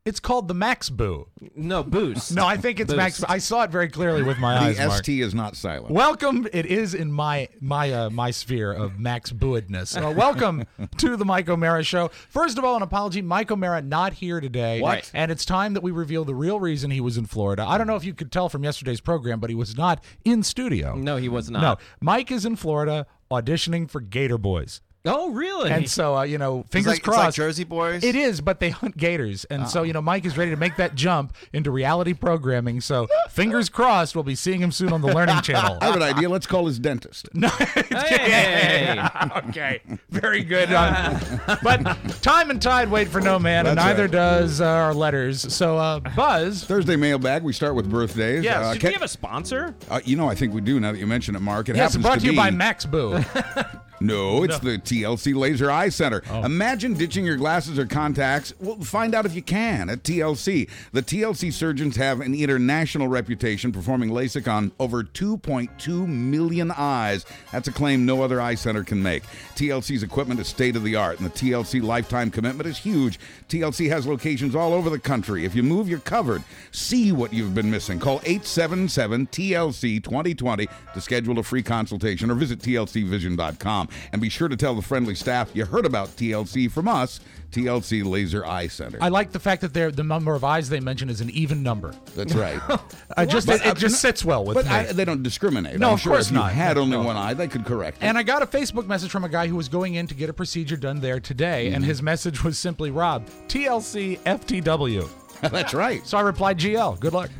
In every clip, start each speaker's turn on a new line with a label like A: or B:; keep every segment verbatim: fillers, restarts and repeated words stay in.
A: It's called the Max Boo.
B: No, Boost.
A: No, I think it's
B: Boost.
A: Max. I saw it very clearly with my eyes.
C: The
A: Mark.
C: S T is not silent.
A: Welcome. It is in my my uh, my sphere of Max Booedness. Uh, welcome to the Mike O'Mara Show. First of all, an apology. Mike O'Mara not here today.
C: What?
A: And it's time that we reveal the real reason he was in Florida. I don't know if you could tell from yesterday's program, but he was not in studio.
B: No, he was not.
A: No, Mike is in Florida auditioning for Gator Boys.
B: Oh, really?
A: And so, uh, you know, fingers
D: it's like,
A: crossed.
D: It's like Jersey Boys?
A: It is, but they hunt gators. And oh. so, you know, Mike is ready to make that jump into reality programming. So, fingers crossed, we'll be seeing him soon on the Learning Channel.
C: I have an idea. Let's call his dentist.
A: No,
B: Hey.
A: okay, very good. Uh, but time and tide wait for no man, and
C: That's
A: neither
C: right.
A: does uh, our letters. So, uh, Buzz.
C: Thursday mailbag. We start with birthdays.
A: Yes.
C: Uh,
B: Did
C: Ken-
B: we have a sponsor?
C: uh, you know, I think we do now that you mention it, Mark. It
A: Yes,
C: happens
A: brought
C: to
A: to you
C: be
A: by Max Boo.
C: No, it's the T L C Laser Eye Center.
A: Oh.
C: Imagine ditching your glasses or contacts. Well, find out if you can at T L C. The T L C surgeons have an international reputation performing LASIK on over two point two million eyes. That's a claim no other eye center can make. T L C's equipment is state-of-the-art, and the T L C lifetime commitment is huge. T L C has locations all over the country. If you move, you're covered. See what you've been missing. Call eight seven seven T L C twenty twenty to schedule a free consultation or visit T L C vision dot com. And be sure to tell the friendly staff you heard about T L C from us, T L C Laser Eye Center.
A: I like the fact that they're, the number of eyes they mention is an even number.
C: That's right.
A: I just
C: But,
A: it, it
C: uh,
A: just sits well with
C: But
A: me.
C: I, they don't discriminate.
A: No,
C: I'm
A: of
C: sure
A: course
C: if you
A: not.
C: had only
A: No.
C: one eye, they could correct it.
A: And I got a Facebook message from a guy who was going in to get a procedure done there today,
C: Mm-hmm.
A: and his message was simply, Rob, T L C F T W.
C: That's right.
A: So I replied, G L. Good luck.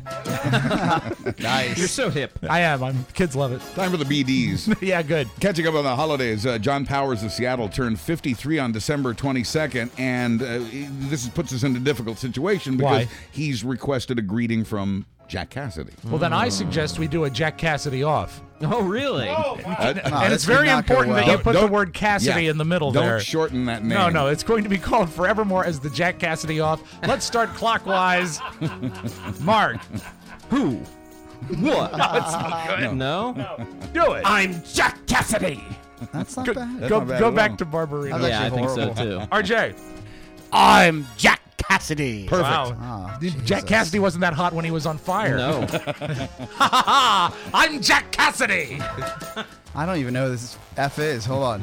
D: Nice.
B: You're so hip.
A: I am. I'm. Kids love it.
C: Time for the B Ds.
A: Yeah, good.
C: Catching up on the holidays, uh, John Powers of Seattle turned fifty-three on December twenty-second, and uh, this puts us in a difficult situation because
A: Why?
C: he's requested a greeting from Jack Cassidy.
A: Well, then I suggest we do a Jack Cassidy off.
B: Oh, really?
C: Uh,
A: and it's
D: this would
A: very
D: not go
A: important that
D: well.
A: you put the
C: Don't-
A: word Cassidy
C: yeah,
A: in the middle
C: don't
A: there.
C: shorten that name.
A: No, no, it's going to be called forevermore as the Jack Cassidy off. Let's start clockwise. Mark.
B: Who? What?
A: No, it's not good.
B: No?
A: Do it.
B: I'm Jack Cassidy.
D: That's not
A: Go,
D: bad.
C: That's
A: go,
C: not bad
A: go
C: at
A: back
C: all.
A: to Barbarino.
D: That's
B: Yeah, I
D: actually
B: think so,
D: horrible.
B: too.
A: R J.
E: I'm Jack Cassidy.
C: Perfect.
A: Wow.
D: Ah,
A: Jack
D: Jesus.
A: Cassidy wasn't that hot when he was on fire.
B: No.
A: Ha ha ha! I'm Jack Cassidy.
D: I don't even know who this F is. Hold on.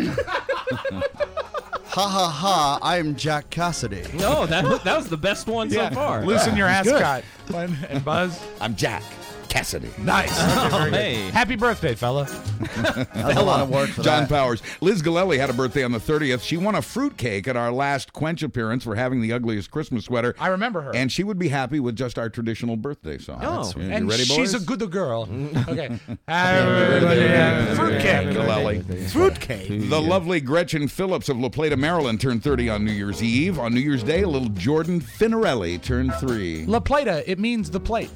D: Ha ha ha, I'm Jack Cassidy.
B: No, that was, that was the best one so far.
A: Loosen your
D: good.
A: ascot. Fun and Buzz.
C: I'm Jack Cassidy.
A: Nice. Okay, very good.
B: hey.
A: Happy birthday, fella.
D: That was a lot of work for
C: John
D: that.
C: Powers. Liz Galelli had a birthday on the thirtieth. She won a fruitcake at our last Quench appearance for having the ugliest Christmas sweater.
A: I remember her.
C: And she would be happy with just our traditional birthday song.
B: Oh.
C: Yeah, you
A: And
C: ready,
A: she's
C: boys?
A: a good girl. Okay. Uh, Fruitcake.
C: Galelli.
E: Fruitcake.
C: The lovely Gretchen Phillips of La Plata, Maryland turned thirty on New Year's Eve. On New Year's Day, little Jordan Finarelli turned three.
A: La Plata, it means the plate.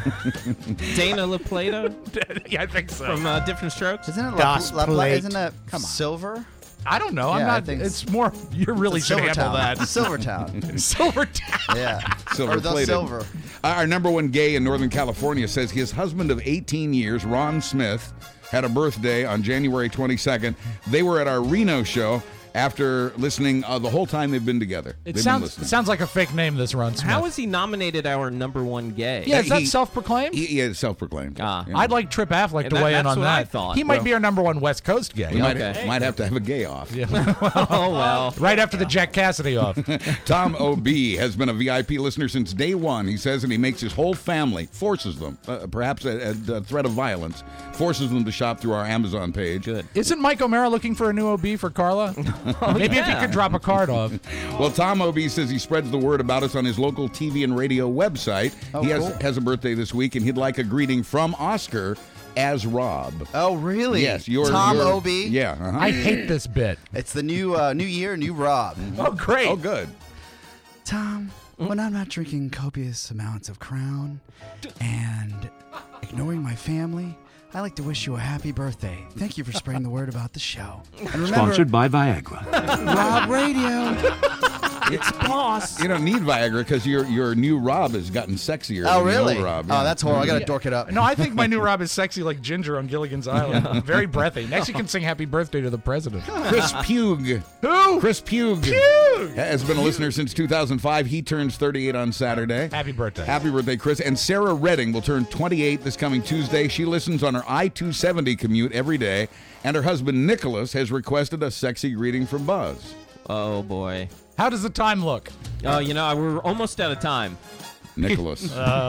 B: Dana LaPlata
A: Yeah, I think so.
B: from uh, Different Strokes.
D: Isn't it
E: Das
D: La, La, La,
E: Plate.
D: Isn't it
E: Come on.
D: silver?
A: I don't know. I'm
D: Yeah, I
A: not.
D: think
A: It's more. You really
D: It's
A: should handle
D: Silvertown.
A: that.
D: Silvertown.
A: Silver Town.
D: Yeah.
C: Silver
D: or the
C: plated.
D: silver.
C: Our number one gay in Northern California says his husband of eighteen years, Ron Smith, had a birthday on January twenty-second. They were at our Reno show after listening uh, the whole time they've been together.
A: It
C: They've been
A: sounds.
C: listening.
A: It sounds like a fake name. This Ron Smith.
B: How is he nominated our number one gay?
A: Yeah, is that
C: He-
A: self-proclaimed?
C: He, he is self-proclaimed.
B: Ah.
C: Yeah.
A: I'd like Trip Affleck to
B: That-
A: weigh in
B: that's
A: on
B: what
A: that.
B: I thought.
A: He might
C: Well-
A: be our number one West Coast gay.
C: He might,
B: Okay.
C: might have to have a gay off.
A: Yeah.
B: Oh, well.
A: Right after the Jack Cassidy off.
C: Tom O B has been a V I P listener since day one. He says, and he makes his whole family, forces them, uh, perhaps at, at a threat of violence, forces them to shop through our Amazon page.
B: Good.
A: Isn't Mike O'Mara looking for a new O B for Carla? Maybe if you
B: yeah.
A: could drop a card off.
C: Well, Tom O B says he spreads the word about us on his local T V and radio website.
D: Oh,
C: he has,
D: cool.
C: has a birthday this week, and he'd like a greeting from Oscar as Rob.
D: Oh, really?
C: Yes, your
D: Tom
C: your-
D: O B.
C: Yeah. Uh-huh.
A: I hate this bit.
D: It's the new uh, new year, new Rob.
A: Oh, great.
C: Oh, good.
D: Tom, when I'm not drinking copious amounts of Crown and ignoring my family, I like to wish you a happy birthday. Thank you for spreading the word about the show. And remember,
F: Sponsored by Viagra.
D: Rob Radio.
B: It's boss.
C: You don't need Viagra because your your new Rob has gotten sexier.
D: Oh,
C: than the
D: really?
C: old Rob.
D: Oh,
C: yeah.
D: that's horrible. I got to dork it up.
A: No, I think my new Rob is sexy like Ginger on Gilligan's Island. Very breathy. Next, you can sing "Happy Birthday" to the president.
C: Chris Pugh.
A: Who?
C: Chris Pugh.
A: Pugh!
C: Has been a listener since two thousand five. He turns thirty-eight on Saturday.
A: Happy birthday.
C: Happy birthday, Chris. And Sarah Redding will turn twenty-eight this coming Tuesday. She listens on her I two seventy commute every day. And her husband, Nicholas, has requested a sexy greeting from Buzz.
B: Oh, boy.
A: How does the time look?
B: Oh, you know, we're almost out of time.
C: Nicholas.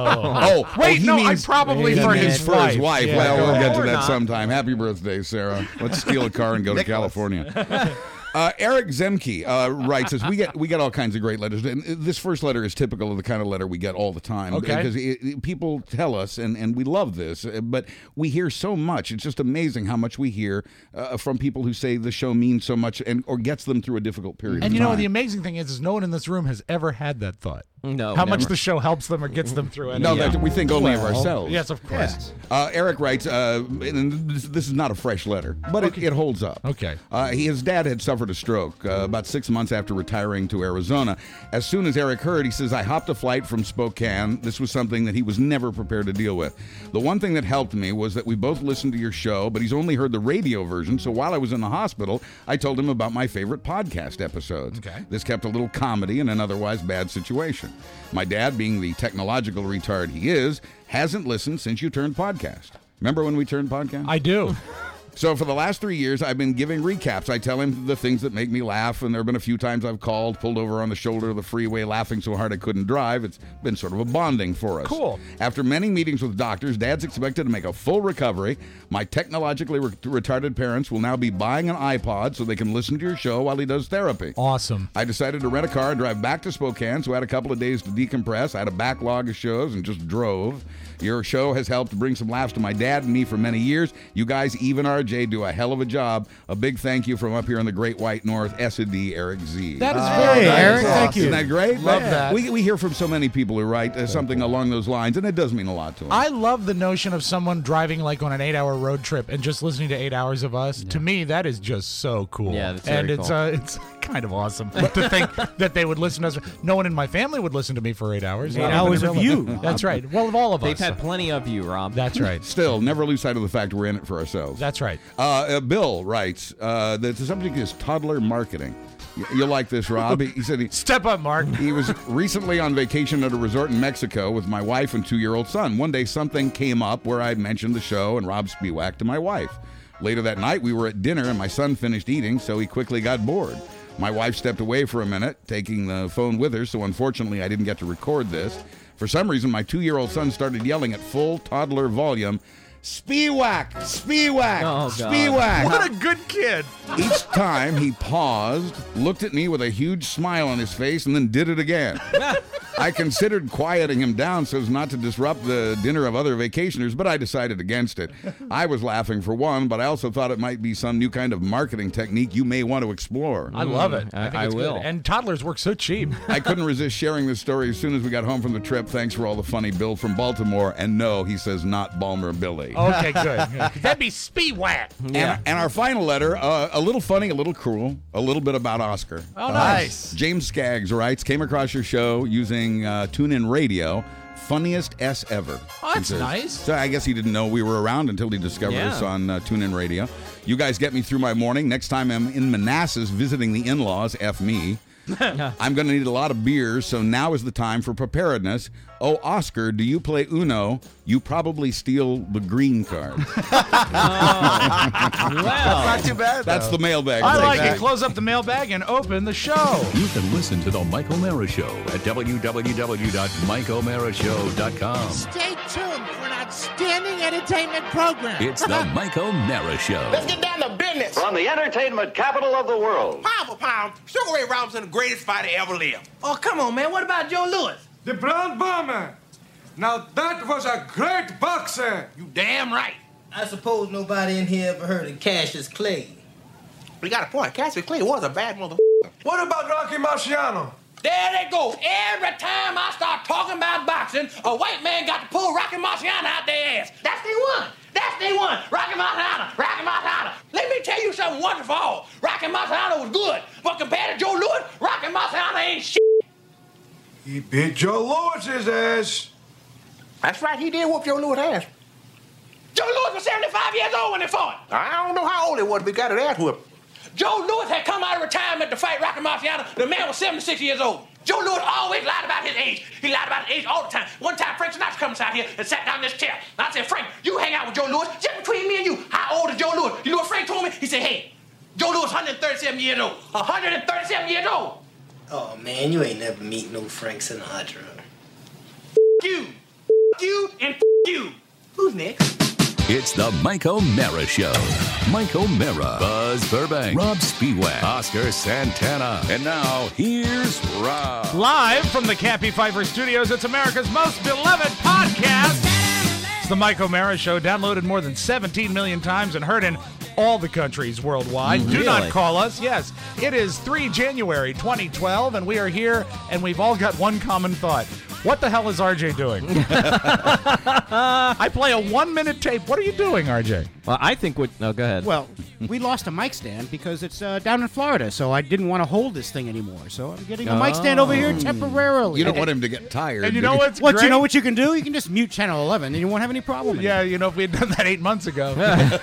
A: Oh,
C: oh,
A: wait,
C: he
A: no,
C: means,
A: I probably
C: he
A: for
C: means
A: his
C: for
A: wife.
C: his wife.
A: Yeah,
C: well,
A: go
C: we'll
A: ahead.
C: get to
B: Or
C: that
B: not.
C: sometime. Happy birthday, Sarah. Let's steal a car and go to California. Uh, Eric Zemke uh, writes us. We get we get all kinds of great letters, and this first letter is typical of the kind of letter we get all the time.
A: Okay.
C: Because it, it- people tell us, and, and we love this, uh, but we hear so much. It's just amazing how much we hear uh, from people who say the show means so much, and or gets them through a difficult period.
A: And
C: of
A: you know,
C: time.
A: the amazing thing is, is no one in this room has ever had that thought.
B: No,
A: How much
B: never.
A: the show helps them or gets them through anything.
C: No, that we think only of
A: Well,
C: ourselves.
A: Yes, of course.
C: Uh, Eric writes, uh, and this, this is not a fresh letter, but it, it holds up.
A: Okay.
C: Uh, he, his dad had suffered a stroke uh, about six months after retiring to Arizona. As soon as Eric heard, he says, I hopped a flight from Spokane. This was something that he was never prepared to deal with. The one thing that helped me was that we both listened to your show, but he's only heard the radio version. So while I was in the hospital, I told him about my favorite podcast episodes.
A: Okay.
C: This kept a little comedy in an otherwise bad situation. My dad, being the technological retard he is, hasn't listened since you turned podcast. Remember when we turned podcast?
A: I do.
C: So for the last three years, I've been giving recaps. I tell him the things that make me laugh, and there have been a few times I've called, pulled over on the shoulder of the freeway, laughing so hard I couldn't drive. It's been sort of a bonding for us.
A: Cool.
C: After many meetings with doctors, Dad's expected to make a full recovery. My technologically re- retarded parents will now be buying an iPod so they can listen to your show while he does therapy.
A: Awesome.
C: I decided to rent a car and drive back to Spokane, so I had a couple of days to decompress. I had a backlog of shows and just drove. Your show has helped bring some laughs to my dad and me for many years. You guys, even R J, do a hell of a job. A big thank you from up here in the Great White North, S A D, Eric Z.
A: That is
D: Hey,
A: very nice.
D: Eric, thank you.
C: Isn't that great?
A: Love that.
C: We, we hear from so many people who write uh, something along those lines, and it does mean a lot to them.
A: I love the notion of someone driving like on an eight-hour road trip and just listening to eight hours of us. To me, that is just so cool.
B: Yeah, that's
A: and
B: very
A: it's
B: cool.
A: uh, it's kind of awesome to think that they would listen to us. No one in my family would listen to me for eight hours.
E: Eight
A: Not
E: hours
A: even
E: of
A: really.
E: you.
A: That's right. Well, of all of
B: They've
A: us.
B: had plenty of you, Rob.
A: That's right.
C: Still, never lose sight of the fact we're in it for ourselves.
A: That's right.
C: Uh, uh, Bill writes uh, that the subject is toddler marketing. Y- You'll like this, Rob. He, he said he,
A: Step up, Mark.
C: he was recently on vacation at a resort in Mexico with my wife and two-year-old son. One day, something came up where I mentioned the show and Rob Spiewak to my wife. Later that night, we were at dinner and my son finished eating, so he quickly got bored. My wife stepped away for a minute, taking the phone with her, so unfortunately I didn't get to record this. For some reason, my two-year-old son started yelling at full toddler volume, Spiewak! Spiewak!
B: Oh, God.
C: Spiewak!
A: What a good kid.
C: Each time he paused, looked at me with a huge smile on his face, and then did it again. I considered quieting him down so as not to disrupt the dinner of other vacationers, but I decided against it. I was laughing for one, but I also thought it might be some new kind of marketing technique you may want to explore.
A: I love it.
B: I-
A: think
B: I
A: it's
B: will.
A: Good. And toddlers work so cheap.
C: I couldn't resist sharing this story as soon as we got home from the trip. Thanks for all the funny, Bill from Baltimore. And no, he says not Balmer Billy.
A: Okay, good. That'd be Speedwhack.
C: And, and our final letter, uh, a little funny, a little cruel, a little bit about Oscar.
A: Oh, nice.
C: James Skaggs writes, came across your show using uh, TuneIn Radio. Funniest S ever.
A: Oh, that's
C: He says.
A: nice.
C: So I guess he didn't know we were around until he discovered
B: Yeah.
C: us on uh, TuneIn Radio. You guys get me through my morning. Next time I'm in Manassas visiting the in-laws, F me. I'm going to need a lot of beers, so now is the time for preparedness. Oh, Oscar, do you play Uno? You probably steal the green card.
B: Well,
D: Not too bad.
C: That's the mailbag.
A: I
C: Take
A: like
C: that.
A: it. Close up the mailbag and open the show.
F: You can listen to The Mike O'Mara Show at w w w dot mike o'mara show dot com.
G: Stay tuned for an outstanding entertainment program.
F: It's The Mike O'Mara Show.
H: Let's get down to business.
I: From the entertainment capital of the world.
H: Pound for pound, Sugar Ray Robinson, the greatest fighter ever lived.
J: Oh, come on, man. What about Joe Louis?
K: The Brown Bomber. Now that was a great boxer.
H: You damn right.
J: I suppose nobody in here ever heard of Cassius Clay.
H: We got a point. Cassius Clay was a bad mother.
K: What about Rocky Marciano?
H: There they go. Every time I start talking about boxing, a white man got to pull Rocky Marciano out their ass. That's the one. That's the one. Rocky Marciano. Rocky Marciano. Let me tell you something wonderful. Rocky Marciano was good, but compared to Joe Louis, Rocky Marciano ain't shit.
K: He beat Joe Lewis's ass.
H: That's right, he did whoop Joe Louis' ass. Joe Louis was seventy-five years old when they fought. I don't know how old he was, but he got his ass whooped. Joe Louis had come out of retirement to fight Rocky Marciano. The man was seventy-six years old. Joe Louis always lied about his age. He lied about his age all the time. One time, Frank Sinatra comes out here and sat down in this chair. And I said, Frank, you hang out with Joe Louis. Just between me and you, how old is Joe Louis? You know what Frank told me? He said, hey, Joe Louis is one hundred thirty-seven years old. one hundred thirty-seven years old.
J: Oh, man, you ain't never meet no Frank Sinatra.
H: F you. F you and F you. Who's next?
F: It's the Mike O'Mara Show. Mike O'Mara, Buzz Burbank, Rob Spiewak, Oscar Santana. And now, here's Rob.
A: Live from the Cappy Pfeiffer Studios, it's America's most beloved podcast. It's the Mike O'Mara Show, downloaded more than seventeen million times and heard in all the countries worldwide.
B: Really?
A: Do not call us. Yes, it is the third of January, twenty twelve, and we are here, and we've all got one common thought. What the hell is R J doing? I play a one-minute tape. What are you doing, R J?
B: Well, I think what... No, go ahead.
E: Well, we lost a mic stand because it's uh, down in Florida, so I didn't want to hold this thing anymore. So I'm getting a mic stand over here temporarily.
C: You don't want him to get tired.
A: And you
C: do
A: know what's
E: What,
A: great?
E: you know what you can do? You can just mute Channel eleven, and you won't have any problem.
A: Yeah, you know, if we had done that eight months ago.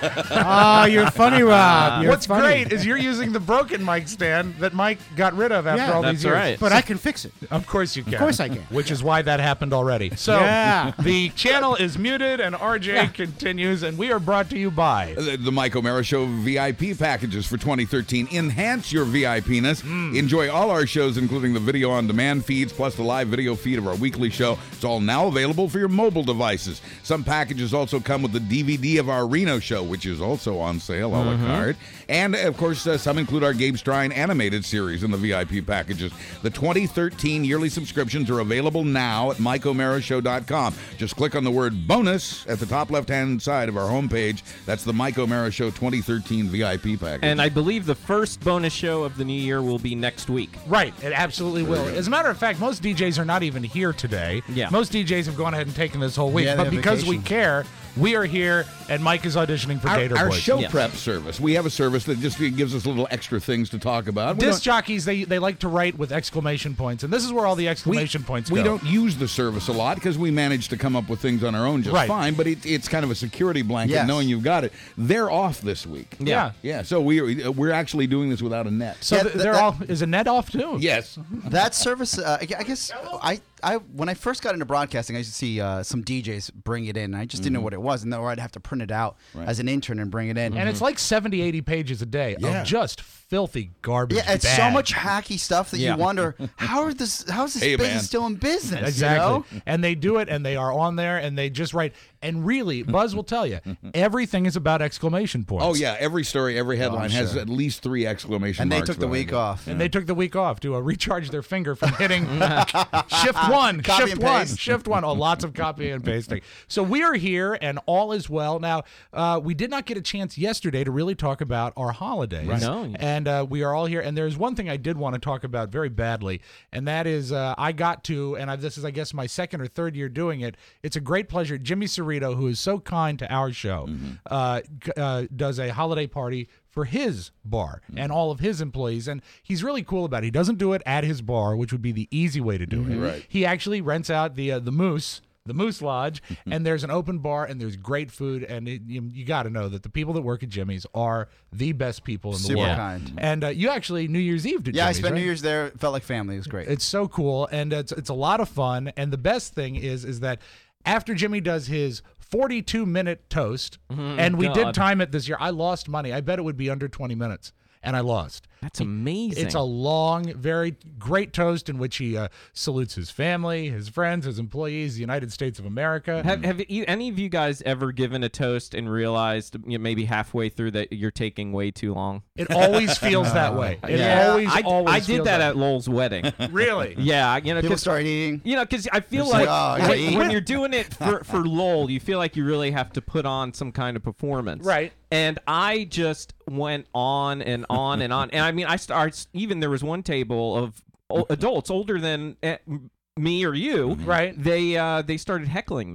E: Oh, you're funny, Rob. You're
A: What's
E: funny.
A: great is you're using the broken mic stand that Mike got rid of after
E: Yeah,
A: all
B: that's
A: these years.
B: right.
E: But I can fix it.
A: Of course you can. Of
E: course I can.
A: Which is why that happened already. So
E: Yeah.
A: the channel is muted and R J
E: Yeah.
A: continues, and we are brought to you by...
C: The, the Mike O'Mara Show V I P packages for twenty thirteen. Enhance your V I P-ness.
A: Mm.
C: Enjoy all our shows, including the video-on-demand feeds, plus the live video feed of our weekly show. It's all now available for your mobile devices. Some packages also come with the D V D of our Reno show, which is also on sale, a la carte. And, of course, uh, some include our Gabe Strine animated series in the V I P packages. The twenty thirteen yearly subscriptions are available now at Mike O'Mara Show dot com. Just click on the word bonus at the top left-hand side of our homepage. That's the Mike O'Mara Show twenty thirteen V I P package.
B: And I believe the first bonus show of the new year will be next week.
A: Right, it absolutely will. As a matter of fact, most D Js are not even here today.
B: Yeah.
A: Most D Js have gone ahead and taken this whole week.
D: Yeah, they
A: but
D: have
A: because we
D: vacation.
A: care, we are here, and Mike is auditioning for
C: our,
A: Gator
C: our
A: Boys.
C: show
B: Yeah.
C: prep service. We have a service that just gives us little extra things to talk about. We
A: Disc
C: don't-
A: jockeys, they, they like to write with exclamation points, and this is where all the exclamation points
C: we
A: go.
C: don't use the service a lot because we manage to come up with things on our own just
A: Right.
C: fine, but it, it's kind of a security blanket
D: Yes.
C: knowing you've got it. They're off this week.
A: Yeah.
C: Yeah, so we, we're actually doing this without a net.
A: So
D: Yeah,
A: th-
D: th-
A: they're
D: that-
A: all... Is a net off, too?
C: Yes.
D: That service, uh, I gu- I guess, I, I when I first got into broadcasting, I used to see uh, some D Js bring it in. And I just didn't know what it was, and then or I'd have to print it out as an intern and bring it in.
A: And it's like seventy, eighty pages a day
C: Yeah.
A: of just filthy garbage.
D: yeah, it's so
A: bad.
D: much hacky stuff that
B: Yeah.
D: you wonder how are this how is this
C: Hey,
D: business
C: man.
D: still in business?
A: Exactly.
D: You know?
A: And they do it, and they are on there, and they just write. And really, Buzz will tell you, everything is about exclamation points.
C: Oh, yeah, every story, every headline has
D: sure.
C: at least three exclamation
D: And they
C: marks.
D: took the
C: behind
D: week
C: it.
D: off.
A: And they took the week off to uh, recharge their finger from hitting shift one,
D: Copy
A: shift
D: and
A: one,
D: paste.
A: shift one. Oh, lots of copy and pasting. So we are here, and all is well. Now, uh, we did not get a chance yesterday to really talk about our holidays.
B: Right. No.
A: And uh, we are all here. And there's one thing I did want to talk about very badly, and that is uh, I got to, and I, this is, I guess, my second or third year doing it. It's a great pleasure. Jimmy Cerrito, who is so kind to our show, uh, g- uh, does a holiday party for his bar and all of his employees, and he's really cool about it. He doesn't do it at his bar, which would be the easy way to do it.
C: Right.
A: He actually rents out the uh, the Moose, the Moose Lodge, and there's an open bar, and there's great food, and it, you, you got to know that the people that work at Jimmy's are the best people in the
D: Super
A: world.
D: kind.
A: And uh, you actually New Year's Eve did
D: Yeah, I
A: Jimmy's,
D: spent
A: right?
D: New Year's there. It felt like family. It was great.
A: It's so cool, and it's it's a lot of fun. And the best thing is is that after Jimmy does his forty-two minute toast, and we did
B: God.
A: time it this year, I lost money. I bet it would be under twenty minutes, and I lost.
B: That's amazing.
A: It's a long, very great toast in which he uh, salutes his family, his friends, his employees, the United States of America.
B: Have, have e- any of you guys ever given a toast and realized, you know, maybe halfway through that you're taking way too long?
A: It always feels that way. It
B: Yeah.
A: always,
B: I,
A: always
B: I did
A: feels
B: that
A: way.
B: at Lowell's wedding.
A: Really?
B: Yeah, you know,
D: People
B: 'cause-
D: started eating.
B: You know, because I feel
D: It's
B: like
D: like, oh,
B: when,
D: yeah,
B: when
D: eat.
B: you're doing it for, for Lowell, you feel like you really have to put on some kind of performance.
A: Right.
B: And I just went on and on and on. And I mean, I start, even there was one table of o- adults older than eh, me or you.
A: Right.
B: They uh, they started heckling me.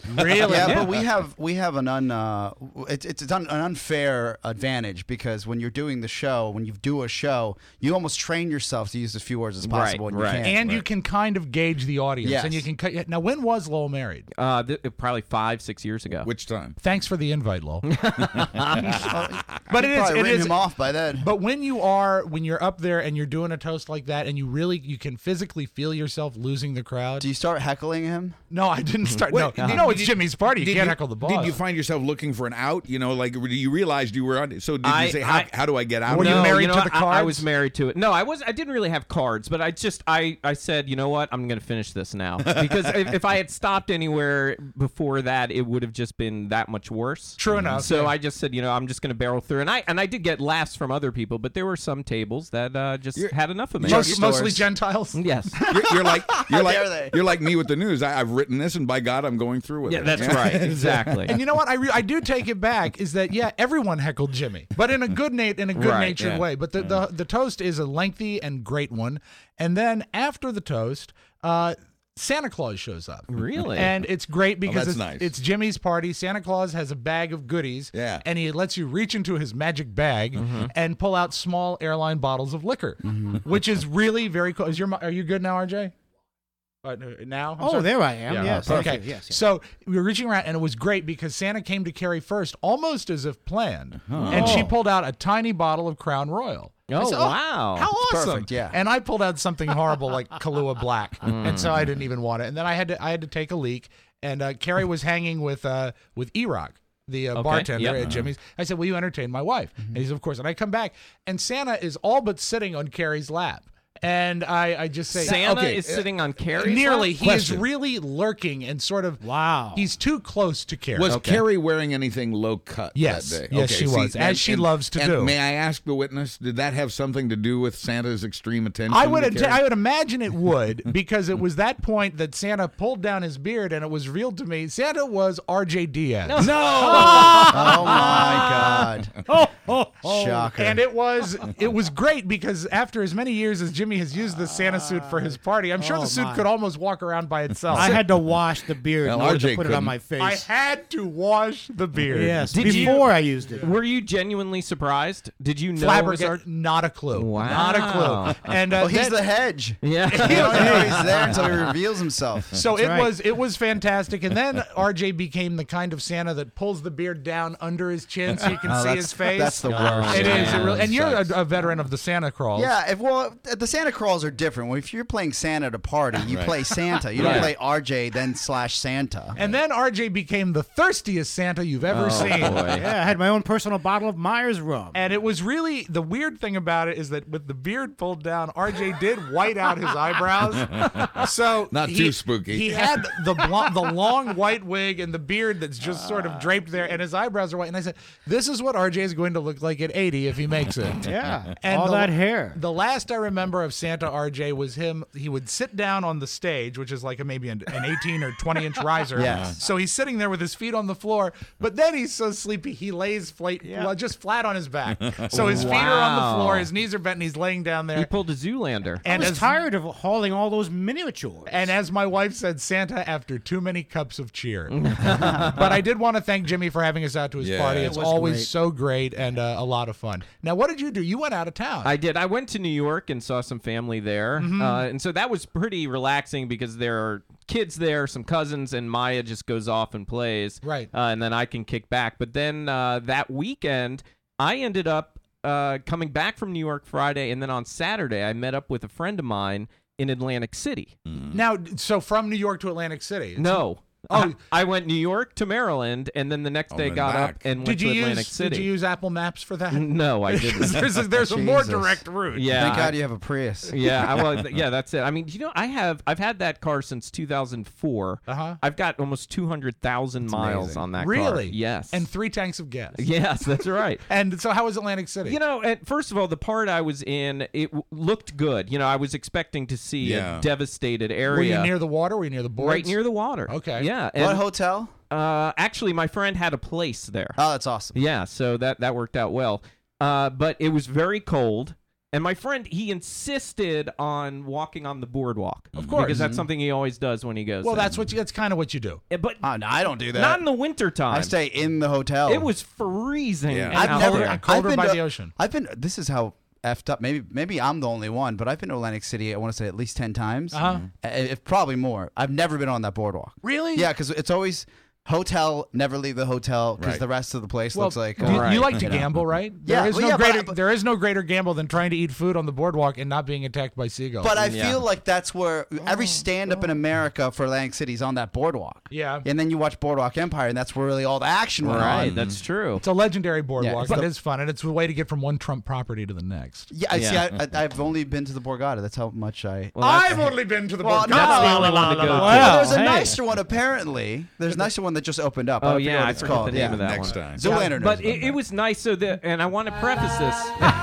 A: Really?
D: Yeah,
B: Yeah.
D: but we have we have an un uh, it's it's an unfair advantage because when you're doing the show, when you do a show, you almost train yourself to use as few words as possible.
B: Right,
D: and you
B: right.
D: can't.
A: And you can kind of gauge the audience,
D: Yes.
A: and you can cut. Now, when was Lowell married?
B: Uh, th- probably five, six years ago.
C: Which time?
A: Thanks for the invite, Lowell. but it is.
D: probably
A: It
D: written
A: is.
D: him off by then.
A: But when you are, when you're up there and you're doing a toast like that, and you really, you can physically feel yourself losing the crowd.
D: Do you start heckling him?
A: No, I didn't start.
C: Wait,
A: no,
C: did-
A: no, it's
C: did-
A: Jimmy's party. You
C: Did
A: can't heckle the boss.
C: Did you find yourself looking for an out? You know, like you realized you were on. So did
B: I-
C: you say, how,
B: I-
C: how do I get out
A: Were
C: of
A: you
C: this?
B: No,
A: married
B: know
A: to
B: what?
A: the
B: I- I,
A: cards?
B: was married to it. No, I was. I didn't really have cards, but I just I, I said, you know what? I'm going to finish this now because if, if I had stopped anywhere before that, it would have just been that much worse.
A: True enough,
B: So
A: yeah.
B: I just said, you know, I'm just going to barrel through, and I and I did get laughs from other people, but there were some tables that uh, just
C: You're-
B: had enough of me.
A: Most,
D: Stores.
A: mostly Gentiles.
B: Yes.
C: You're, you're like you're
D: How dare
C: like
D: they?
C: you're like me with the news. I, I've written this, and by God, I'm going through with
B: Yeah,
C: it.
B: that's right. Exactly.
A: And you know what? I re- I do take it back. Is that yeah? Everyone heckled Jimmy, but in a good nat- in a good
B: Right,
A: natured
C: yeah.
A: way. But the, the the toast is a lengthy and great one. And then after the toast, uh, Santa Claus shows up.
B: Really?
A: And it's great because
C: that's
A: it's,
C: nice.
A: it's Jimmy's party. Santa Claus has a bag of goodies.
C: Yeah.
A: And he lets you reach into his magic bag
B: Mm-hmm.
A: and pull out small airline bottles of liquor, which is really very cool. Is your mi- are you good now, R J? Uh, now? I'm
E: Oh,
A: sorry.
E: there I am.
A: Yeah.
E: Yes.
A: Okay.
E: Yes. Yes. yes.
A: So we were reaching around, and it was great because Santa came to Carrie first, almost as if planned, and she pulled out a tiny bottle of Crown Royal. I
B: Oh,
A: said,
B: wow.
A: How awesome!
D: perfect, yeah.
A: And I pulled out something horrible like Kahlua Black, and so I didn't even want it. And then I had to I had to take a leak, and uh, Carrie was hanging with uh, with E-Rock, the uh,
B: Okay,
A: bartender
B: yep.
A: at Jimmy's. I said, "Will you entertain my wife?" And he said, "Of course." And I come back, and Santa is all but sitting on Carrie's lap. And I, I just say,
B: Santa
A: okay,
B: is
A: uh,
B: sitting on Carrie's
A: nearly.
B: lap?
A: He
C: Question.
A: is really lurking and sort of.
E: Wow.
A: He's too close to Carrie.
C: Was Carrie wearing anything low cut
A: Yes.
C: that day?
A: Yes, she was, as she loves to
C: and
A: do.
C: May I ask the witness, did that have something to do with Santa's extreme attention?
A: I would
C: to
A: int-
C: Carrie?
A: I would imagine it would because it was that point that Santa pulled down his beard and it was revealed to me Santa was R J Diaz.
D: Oh my God! Shocker.
A: And it was it was great because after as many years as Jimmy has used the Santa suit for his party, I'm sure
E: Oh,
A: the suit
E: my.
A: could almost walk around by itself.
E: I had to wash the beard
C: Well,
E: in order
C: R J
E: to put it
C: couldn't.
E: on my face.
A: I had to wash the beard.
E: yes.
B: Did you-
E: before I used it.
B: Were you genuinely surprised? Did you know? it was our-
A: Flabbergasted, not a clue.
B: Wow.
A: Not a clue. And uh,
D: Well, he's
A: then-
D: the hedge.
B: Yeah.
D: You don't know he's there until he reveals himself.
A: So
E: That's
A: it
E: right.
A: was it was fantastic, and then R J became the kind of Santa that pulls the beard down under his chin so you can
D: Oh,
A: see
D: that's-
A: his face.
D: that's the worst.
A: It is. It
B: Yeah.
A: really, and you're a,
C: Sucks.
A: a veteran of the Santa crawls.
D: Yeah, if, well, the Santa crawls are different. Well, if you're playing Santa at a party, you
C: Right.
D: play Santa. You don't
B: Right.
D: play R J then slash Santa.
A: And then R J became the thirstiest Santa you've ever
B: Oh,
A: seen.
B: boy.
E: Yeah, I had my own personal bottle of Myers rum.
A: And it was really the weird thing about it is that with the beard pulled down, R J did white out his eyebrows. So
C: Not
A: he-
C: too spooky.
A: He had the blo- the long white wig and the beard that's just sort of draped there, and his eyebrows are white. And I said, "This is what R J is going to look like at eighty if he makes it."
E: yeah,
A: And
E: all
A: the-
E: that hair.
A: The last I remember of Santa R J was him. He would sit down on the stage, which is like a, maybe an, an eighteen or twenty inch riser.
D: Yes.
A: So he's sitting there with his feet on the floor, but then he's so sleepy he lays flat, well, just flat on his back. So his feet are on the
B: Wow.
A: floor, his knees are bent, and he's laying down
B: He
A: there.
B: pulled a Zoolander.
E: I
A: And
E: was
A: as
E: tired of hauling all those miniatures.
A: and as my wife said, Santa after too many cups of cheer. But I did want to thank Jimmy for having us out to his
C: Yeah.
A: party.
C: It
A: It's
E: was
A: always
E: great.
A: so great and uh, a lot of fun. Now, what did you do? You went out of town.
B: I did. I went to New York and saw some family there,
A: Mm-hmm.
B: uh, and so that was pretty relaxing because there are kids there, some cousins, and Maya just goes off and plays,
A: Right.
B: Uh, and then I can kick back. But then uh, that weekend, I ended up uh, coming back from New York Friday, and then on Saturday, I met up with a friend of mine in Atlantic City.
A: now, so from New York to Atlantic City. It's-
B: No.
A: Oh.
B: I, I went New York to Maryland, and then the next
C: Oh,
B: day
C: then
B: got
C: back.
B: up and went
A: Did you
B: to Atlantic
A: use
B: City.
A: Did you use Apple Maps for that?
B: No, I didn't.
A: there's a, there's a more
D: Jesus.
A: direct route.
B: yeah,
D: Thank
B: I-
D: God you have a Prius.
B: yeah, I, well, th- yeah, that's it. I mean, you know, I have I've had that car since two thousand four.
A: Uh-huh.
B: I've got almost two hundred thousand miles
D: amazing.
B: on that car.
A: Really?
B: Yes.
A: And three tanks of gas.
B: yes, that's right.
A: And so, how was Atlantic City?
B: You know, at, first of all, the part I was in, it w- looked good. You know, I was expecting to see
C: Yeah.
B: a devastated
A: were
B: area.
A: you near the water? Were you near the boards?
B: right near the water.
A: Okay.
B: Yeah.
D: What
B: And,
D: hotel?
B: uh, actually, my friend had a place there.
D: Oh, that's awesome.
B: Yeah, so that that worked out well. Uh, but it was very cold. And my friend, he insisted on walking on the boardwalk.
A: Of course.
B: Because that's something he always does when he goes
A: Well,
B: there.
A: that's what you, that's kind of what you do.
B: Yeah, But
D: Oh, no, I don't do that.
B: not in the wintertime.
D: I stay in the hotel.
B: It was freezing.
C: Yeah.
B: out
D: I've never.
B: there.
A: and colder
D: I've been
A: by
D: to-
A: the ocean.
D: I've been. This is how effed up. Maybe maybe I'm the only one, but I've been to Atlantic City. I want to say at least ten times.
A: Uh-huh.
D: Uh, If probably more. I've never been on that boardwalk.
A: Really?
D: Yeah, because it's always hotel. Never leave the hotel because
C: Right.
D: the rest of the place
A: Well,
D: looks like.
A: you,
D: uh,
B: Right.
A: you like to
D: you know.
A: gamble, right?
D: Yeah,
A: There is
D: well,
A: no
D: yeah, but
A: greater.
D: I- but-
A: there is no greater gamble than trying to eat food on the boardwalk and not being attacked by seagulls.
D: But I
B: Yeah.
D: feel like that's where every stand-up in America for Atlantic City is on that boardwalk.
A: Yeah.
D: And then you watch Boardwalk Empire, and that's where really all the action went
B: Right,
D: on.
B: that's true.
A: It's a legendary boardwalk.
D: Yeah,
A: it is fun, and it's a way to get from one Trump property to the next.
D: Yeah, I see.
B: Yeah.
D: I, I, I've only been to the Borgata. That's how much I.
B: Well, that's-
A: only been to the
D: Well,
A: Borgata.
D: no,
B: That's the only one to go to.
D: Well, there's a
B: Hey.
D: nicer one apparently. There's a nicer one that just opened up. I
B: Oh,
D: forget
B: yeah,
D: what
B: I
D: it's
B: forget
D: called.
B: the name
D: yeah.
B: of that
C: Next
B: one.
C: time.
D: Zoolander knows
B: But
D: about
B: it, it was nice. So that, and I want to preface this.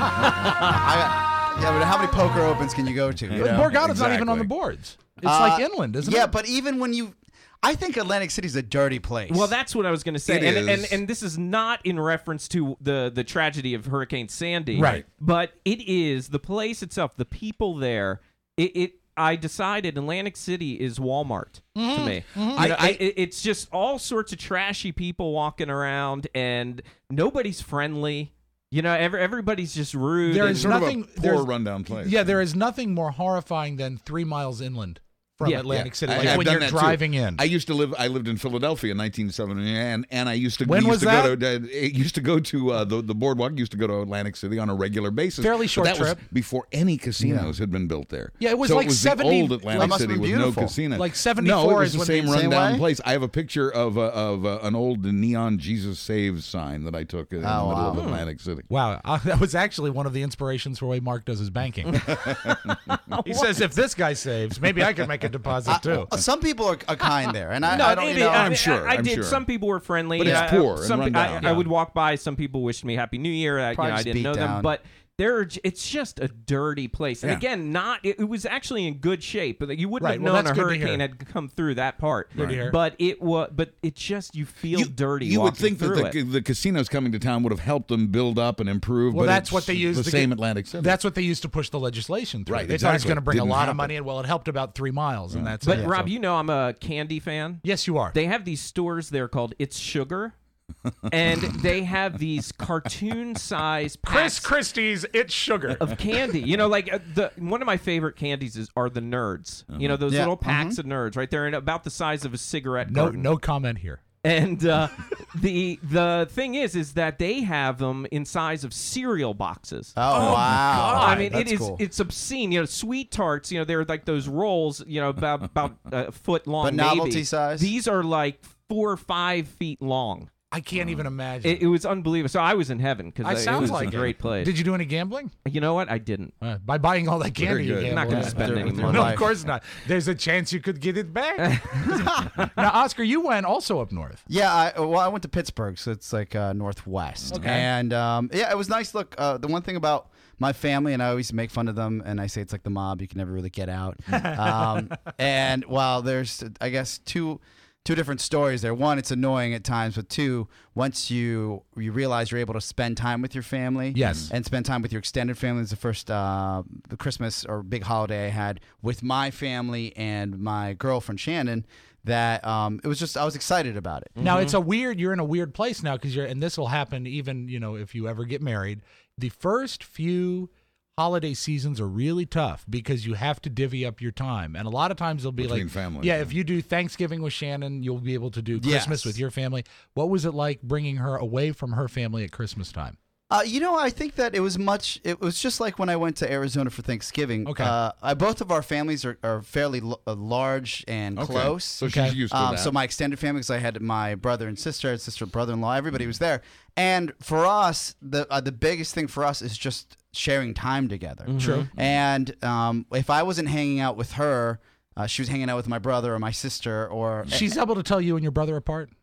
D: I, yeah, but how many poker opens can you go to? You
A: The
D: know?
A: Borgata's not even on
C: Exactly.
A: the boards. It's
D: Uh,
A: like inland, isn't
D: yeah,
A: it?
D: but even when you, I think Atlantic City's a dirty place.
B: Well, that's what I was going to say,
C: It
B: and, and
C: is.
B: and this is not in reference to the the tragedy of Hurricane Sandy,
A: Right.
B: But it is the place itself, the people there. It, it I decided Atlantic City is Walmart to me. You know,
C: I-
B: I,
C: I-
B: it- it's just all sorts of trashy people walking around, and nobody's friendly. You know, every, everybody's just rude.
A: There
B: and-
A: is
C: Sort
A: nothing.
C: of a poor
A: there's-
C: rundown place.
A: Yeah, there is nothing more horrifying than three miles inland from
B: Yeah.
A: Atlantic
C: Yeah.
A: City,
C: I-
A: like
C: I've
A: when
C: done
A: you're
C: that too.
A: driving in.
C: I used to live. I lived in Philadelphia in nineteen seventy, and and I used to.
A: When
C: we
A: was
C: used to
A: that?
C: Go to, uh, it used to go to uh, the the boardwalk. Used to go to Atlantic City on a regular basis.
A: Fairly
C: But
A: short
C: that was
A: trip.
C: before any casinos had been built there.
A: Yeah, it was
C: so
A: like
C: it was
A: seventy
C: the old Atlantic
D: That must have
C: City
D: been
C: with no
D: beautiful.
C: casinos.
A: Like
C: No,
A: seventy-four
C: it was
A: is
C: the
A: when
C: same
A: they-
D: Same
C: rundown
D: way?
C: place. I have a picture of a, of a, an old neon Jesus Saves sign that I took in the
D: Oh,
C: middle
D: wow.
C: of Atlantic City.
A: Wow, uh, that was actually one of the inspirations for the way Mark does his banking. He says, if this guy saves, maybe I could make a deposit too.
D: Uh, some people are, are kind there, and I,
B: No,
D: I don't.
B: it-
D: You know,
B: I,
C: I'm sure,
B: I, I
C: I'm
B: did.
C: sure.
B: Some people were friendly,
C: But it's
B: I-
C: poor and
B: Some,
C: run
B: I,
C: down.
B: I
C: Yeah.
B: would walk by. Some people wished me Happy New Year. I, you
D: Probably
B: know, I
D: just
B: didn't
D: beat
B: know them,
D: down.
B: but there, are j- it's just a dirty place. And
C: Yeah.
B: again, not it, it was actually in good shape, but you wouldn't
A: Right,
B: have
A: well,
B: known
A: that's
B: a
A: good to hear.
B: hurricane had come through that part.
A: Good to hear.
B: But it was, but it just you feel
C: You,
B: dirty.
C: you would
B: walking
C: think
B: through
C: that the,
B: it.
C: the casinos coming to town would have helped them build up and improve.
A: Well,
C: but
A: that's
C: it's
A: what they used
C: The
A: to
C: same
A: get-
C: Atlantic City.
A: That's what they used to push the legislation through.
C: Right,
A: They thought it was
C: exactly.
A: going to bring a
C: Didn't
A: lot of
C: happen.
A: money, and well, it helped about three miles, and that's
B: But
A: it.
B: Rob,
A: So-
B: you know I'm a candy fan.
A: yes, you are.
B: They have these stores there called It's Sugar. And they have these cartoon-sized
A: Chris
B: packs
A: Christie's It's Sugar.
B: of candy. You know, like uh, the one of my favorite candies is are the Nerds. You know, those
D: Yeah.
B: little packs of Nerds right there, and about the size of a cigarette
A: No,
B: carton.
A: no comment here.
B: And uh, the the thing is, is that they have them in size of cereal boxes.
D: oh, wow!
B: I mean,
D: That's
B: it is
D: cool.
B: it's obscene. You know, sweet tarts. You know, they're like those rolls. You know, about about a foot long.
D: But
B: maybe.
D: novelty size?
B: These are like four or five feet long.
A: I can't even imagine.
B: It, it was unbelievable. So I was in heaven because
A: I
B: it
A: sounds
B: was
A: like
B: a
A: it.
B: great place.
A: Did you do any gambling?
B: You know what? I didn't.
A: Uh, by buying all that candy,
C: Very
A: you
C: good.
A: gambled.
B: Not gonna
A: Yeah.
B: spend any
D: With
B: money.
A: No,
D: life.
A: of course not. There's a chance you could get it back. Now, Oscar, you went also up north.
D: Yeah, I, well, I went to Pittsburgh, so it's like uh, northwest.
A: Okay.
D: And um, yeah, it was nice. Look, uh, the one thing about my family, and I always make fun of them, and I say it's like the mob; you can never really get out. um, and while there's, I guess, two two different stories there. One, it's annoying at times, but two, once you you realize you're able to spend time with your family,
A: Yes.
D: and spend time with your extended family. It's the first uh, the Christmas or big holiday I had with my family and my girlfriend Shannon. That um, it was just I was excited about it.
A: Now it's a weird. You're in a weird place now because you're, and this will happen even you know if you ever get married. The first few holiday seasons are really tough because you have to divvy up your time, and a lot of times they'll be
C: Between
A: like,
C: families,
A: yeah,
C: yeah.
A: if you do Thanksgiving with Shannon, you'll be able to do Christmas
D: Yes.
A: with your family. What was it like bringing her away from her family at Christmas time?
D: Uh, you know, I think that it was much. It was just like when I went to Arizona for Thanksgiving.
A: Okay.
D: Uh, I, both of our families are, are fairly l- uh, large and
C: Okay.
D: close.
C: So
A: Okay.
C: she's used to
D: Um,
C: that.
D: so my extended family, because I had my brother and sister, sister, brother-in-law, everybody was there. And for us, the uh, the biggest thing for us is just sharing time together.
A: True.
D: And um, if I wasn't hanging out with her, uh, she was hanging out with my brother or my sister, or
A: She's able to tell you and your brother apart.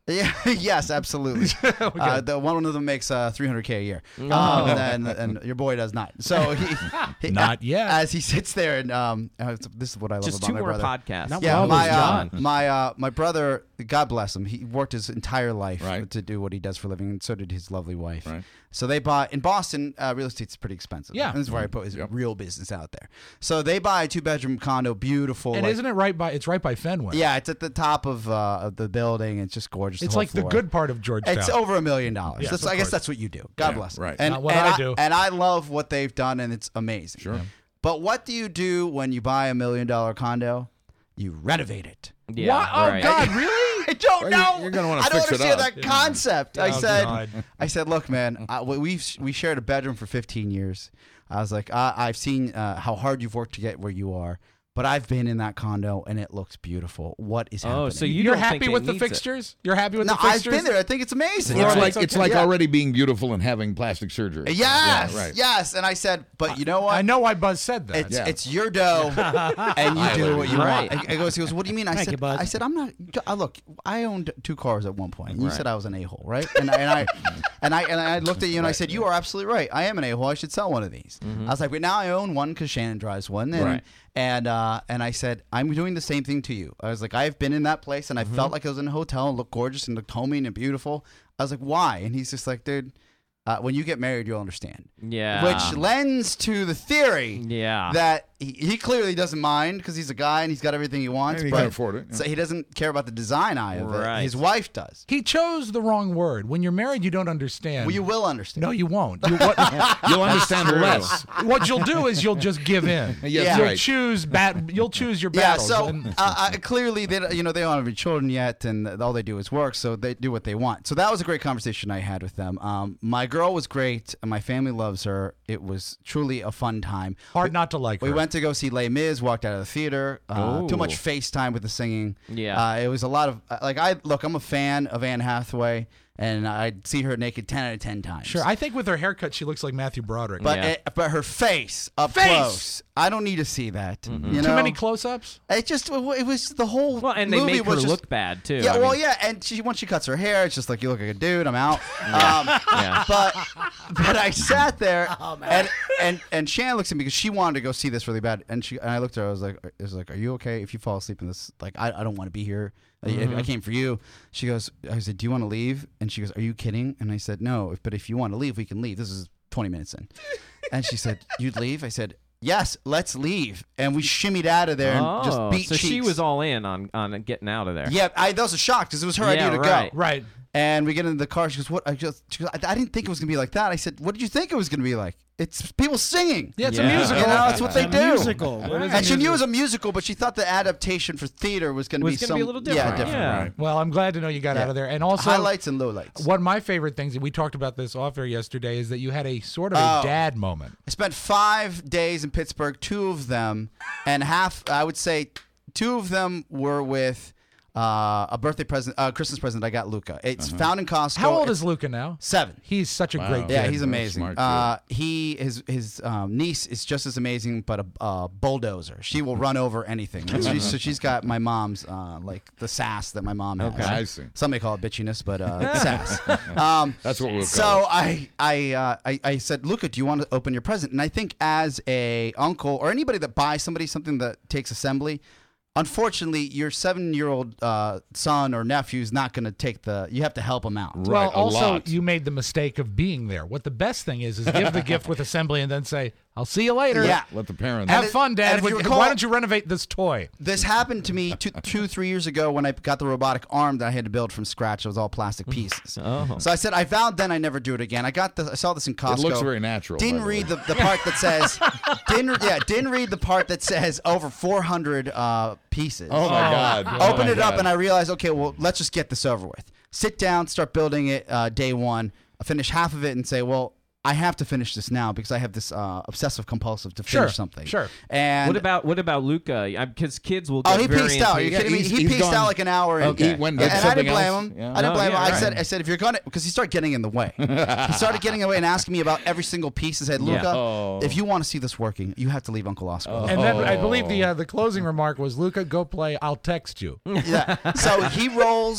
D: Yeah, yes, absolutely. uh, the one of them makes uh, three hundred K a year,
B: Oh.
D: um, and, and your boy does not. So he, he
A: Not yet.
D: As he sits there, and um, uh, this is what I love
B: Just
D: about
B: two
D: my
B: more
D: brother.
B: podcasts.
E: Not
D: Yeah,
E: well,
D: my
E: it's
D: uh,
E: John.
D: my uh, my brother, God bless him. He worked his entire life
C: Right.
D: to do what he does for a living, and so did his lovely wife.
C: Right.
D: So they bought in Boston. Uh, real estate's pretty expensive.
A: Yeah.
D: and this is where I put his real business out there. So they buy a two bedroom condo, beautiful.
A: And
D: like-
A: isn't it right by? It's right by Fenway.
D: Yeah, it's at the top of, uh, of the building. It's just gorgeous.
A: It's
D: whole
A: like the
D: floor.
A: good part of Georgetown.
D: It's over a million dollars.
A: Yes,
D: That's-
A: of
D: I guess
A: course.
D: that's what you do. God
C: Yeah,
D: bless.
C: right.
D: And,
A: Not what
D: and
A: I do.
D: And I love what they've done, and it's amazing.
C: Sure.
D: But what do you do when you buy a million dollar condo? You renovate it.
B: Yeah.
A: What? Oh
B: right.
A: God, really?
D: I don't
C: Well,
D: know.
C: you're gonna wanna
D: I don't
C: fix it
D: understand
C: up.
D: that concept. I
A: Oh,
D: said,
A: God.
D: I said, look, man, I, we we've, we shared a bedroom for fifteen years. I was like, I, I've seen uh, how hard you've worked to get where you are, but I've been in that condo and it looks beautiful. What is happening?
B: Oh, so you
A: You're
B: don't
A: happy
B: think it
A: with the
B: needs it.
A: fixtures? You're happy with
D: no,
A: the
D: I've
A: fixtures?
D: been there. I think it's amazing.
C: It's
A: Right.
C: like
A: It's
C: it's
A: okay.
C: like
D: Yeah.
C: already being beautiful and having plastic surgery.
D: Yes,
C: Yeah, right.
D: yes. And I said, but you know what?
A: I know why Buzz said that.
D: It's
C: Yeah.
D: it's your dough, and you do what you
B: Right.
D: want. I, I goes, he goes, what do you mean? I
E: Thank
D: said,
E: you, Buzz.
D: I said, I'm not. Uh, look, I owned two cars at one point. And you
B: Right.
D: said I was an a hole, right? And, I- and I and I and I looked at you and I said, you are absolutely right. I am an a hole. I should sell one of these. I was like, but now I own one because Shannon drives one, and
B: Right.
D: and uh, and I said, I'm doing the same thing to you. I was like, I've been in that place and I felt like I was in a hotel and looked gorgeous and looked homey and beautiful. I was like, why? And he's just like, dude. Uh, when you get married, you'll understand.
B: Yeah.
D: Which lends to the theory
B: Yeah.
D: that he, he clearly doesn't mind because he's a guy and he's got everything he wants.
C: And he
D: but
C: can afford it, yeah.
D: So he doesn't care about the design eye of
B: Right.
D: it. His wife does.
A: He chose the wrong word. When you're married, you don't understand.
D: Well, you will understand.
A: No, you won't. You, what,
C: You'll understand less.
A: what you'll do is you'll just give in.
C: Yes,
D: Yeah.
A: You'll
C: right.
A: choose bat. You'll choose your
D: Yeah,
A: battles.
D: so
A: and-
D: uh, uh, clearly they don't- you know they don't have any children yet, and all they do is work, so they do what they want. So that was a great conversation I had with them. Um, my girl was great, and my family loves her. It was truly a fun time.
A: hard not to like
D: We
A: her.
D: went to go see Les Mis. Walked out of the theater. Uh, too much
B: Ooh.
D: FaceTime with the singing.
B: Yeah.
D: uh, it was a lot of uh, like I look. I'm a fan of Anne Hathaway, and I'd see her naked ten out of ten times.
A: Sure, I think with her haircut, she looks like Matthew Broderick.
D: But
B: Yeah.
D: it, but her face up
A: Face!
D: close, I don't need to see that. You know,
A: Too many close-ups.
D: It just it was the whole
B: Well, and they
D: movie
B: make her
D: was just,
B: look bad too.
D: Yeah,
B: I
D: well,
B: mean,
D: yeah, and she once she cuts her hair, it's just like you look like a dude. I'm out. Um,
B: Yeah.
D: But but I sat there and and and Shan looks at me because she wanted to go see this really bad, and she and I looked at her. I was like, I was like, are you okay if you fall asleep in this? Like, I, I don't want to be here. Like,
B: Mm-hmm.
D: I came for you. She goes, I said, do you want to leave? And she goes, are you kidding? And I said, no. But if you want to leave, we can leave. This is twenty minutes in. And she said, you'd leave? I said, yes, let's leave. And we shimmied out of there and
B: oh,
D: just beat
B: so she
D: cheeks.
B: was all in on on getting out of there.
D: Yeah, I, that was a shock because it was her
B: Yeah,
D: idea to
B: right.
D: go.
A: Right.
D: And we get into the car. She goes, "What?" I just, she goes, I, I didn't think it was gonna be like that. I said, "What did you think it was gonna be like?" It's people singing.
A: Yeah, it's
B: Yeah.
A: a musical.
D: You know, that's what they
E: It's a
D: do.
E: musical.
A: What is
D: And she
A: musical?
D: knew it was a musical, but she thought the adaptation for theater was gonna
B: Was
D: be
B: gonna be
D: some
B: a little
D: Yeah,
B: different.
D: different.
B: Yeah.
C: Right.
A: Well, I'm glad to know you got
D: Yeah.
A: out of there. And also,
D: Highlights and lowlights.
A: one of my favorite things, and we talked about this off air yesterday, is that you had a sort of a
D: Oh.
A: dad moment.
D: I spent five days in Pittsburgh. Two of them, and half, I would say, two of them were with uh, a birthday present, uh, Christmas present I got Luca. It's found in Costco.
A: How old
D: It's
A: is Luca now?
D: seven?
A: He's such a
C: Wow.
A: great kid.
D: Yeah, he's
C: That's
D: amazing.
C: smart,
D: Uh, he his his um, niece is just as amazing, but a uh, bulldozer. She will run over anything. And she- so she's got my mom's uh, like the sass that my mom has.
C: Okay. I see.
D: Some may call it bitchiness, but uh, sass. Um,
C: That's what we'll call
D: so
C: it.
D: I I, uh, I I said, Luca, do you want to open your present? And I think as a uncle or anybody that buys somebody something that takes assembly. Unfortunately, your seven-year-old uh, son or nephew is not going to take the. You have to help him out.
A: Well,
C: Right, a
A: also,
C: lot.
A: you made the mistake of being there. What the best thing is, is give the gift with assembly and then say, I'll see you later.
D: Yeah.
C: Let the parents.
A: Have
D: And it-
A: fun,
D: and
A: Dad.
D: if you
A: Why
D: recall-
A: don't you renovate this toy?
D: This happened to me two, two, three years ago when I got the robotic arm that I had to build from scratch. It was all plastic pieces.
B: Oh.
D: So I said, I vowed then I never do it again. I got the, I saw this in Costco.
C: It looks very natural. by
D: Didn't
C: the way.
D: read the, the part that says, didn't yeah, didn't read the part that says over four hundred uh, pieces.
C: Oh my God! Oh,
D: Open
C: my
D: it up
C: God.
D: and I realized, okay, well, let's just get this over with. Sit down, start building it uh, day one. I finish half of it and say, well, I have to finish this now because I have this uh, obsessive compulsive to
A: Sure,
D: finish something.
A: sure.
D: And
B: What about what about Luca? Because kids will get
D: Oh, he
B: very
D: pieced out. Are you
B: into-
D: kidding me?
C: he's-
D: He
C: he's
D: pieced
C: gone-
D: out like an hour. in.
C: Okay. He went and did
D: and I
C: something
D: didn't blame
C: else?
D: him.
C: Yeah.
D: I didn't
B: Oh,
D: blame
B: yeah,
D: him. I
B: right.
D: said, I said, if you're gonna, because he started getting in the way. He started getting in the way and asking me about every single piece. He said, Luca,
B: Yeah.
C: Oh.
D: if you want to see this working, you have to leave Uncle Oscar.
A: And then I believe the uh, the closing remark was, Luca, go play. I'll text you.
D: Yeah. So he rolls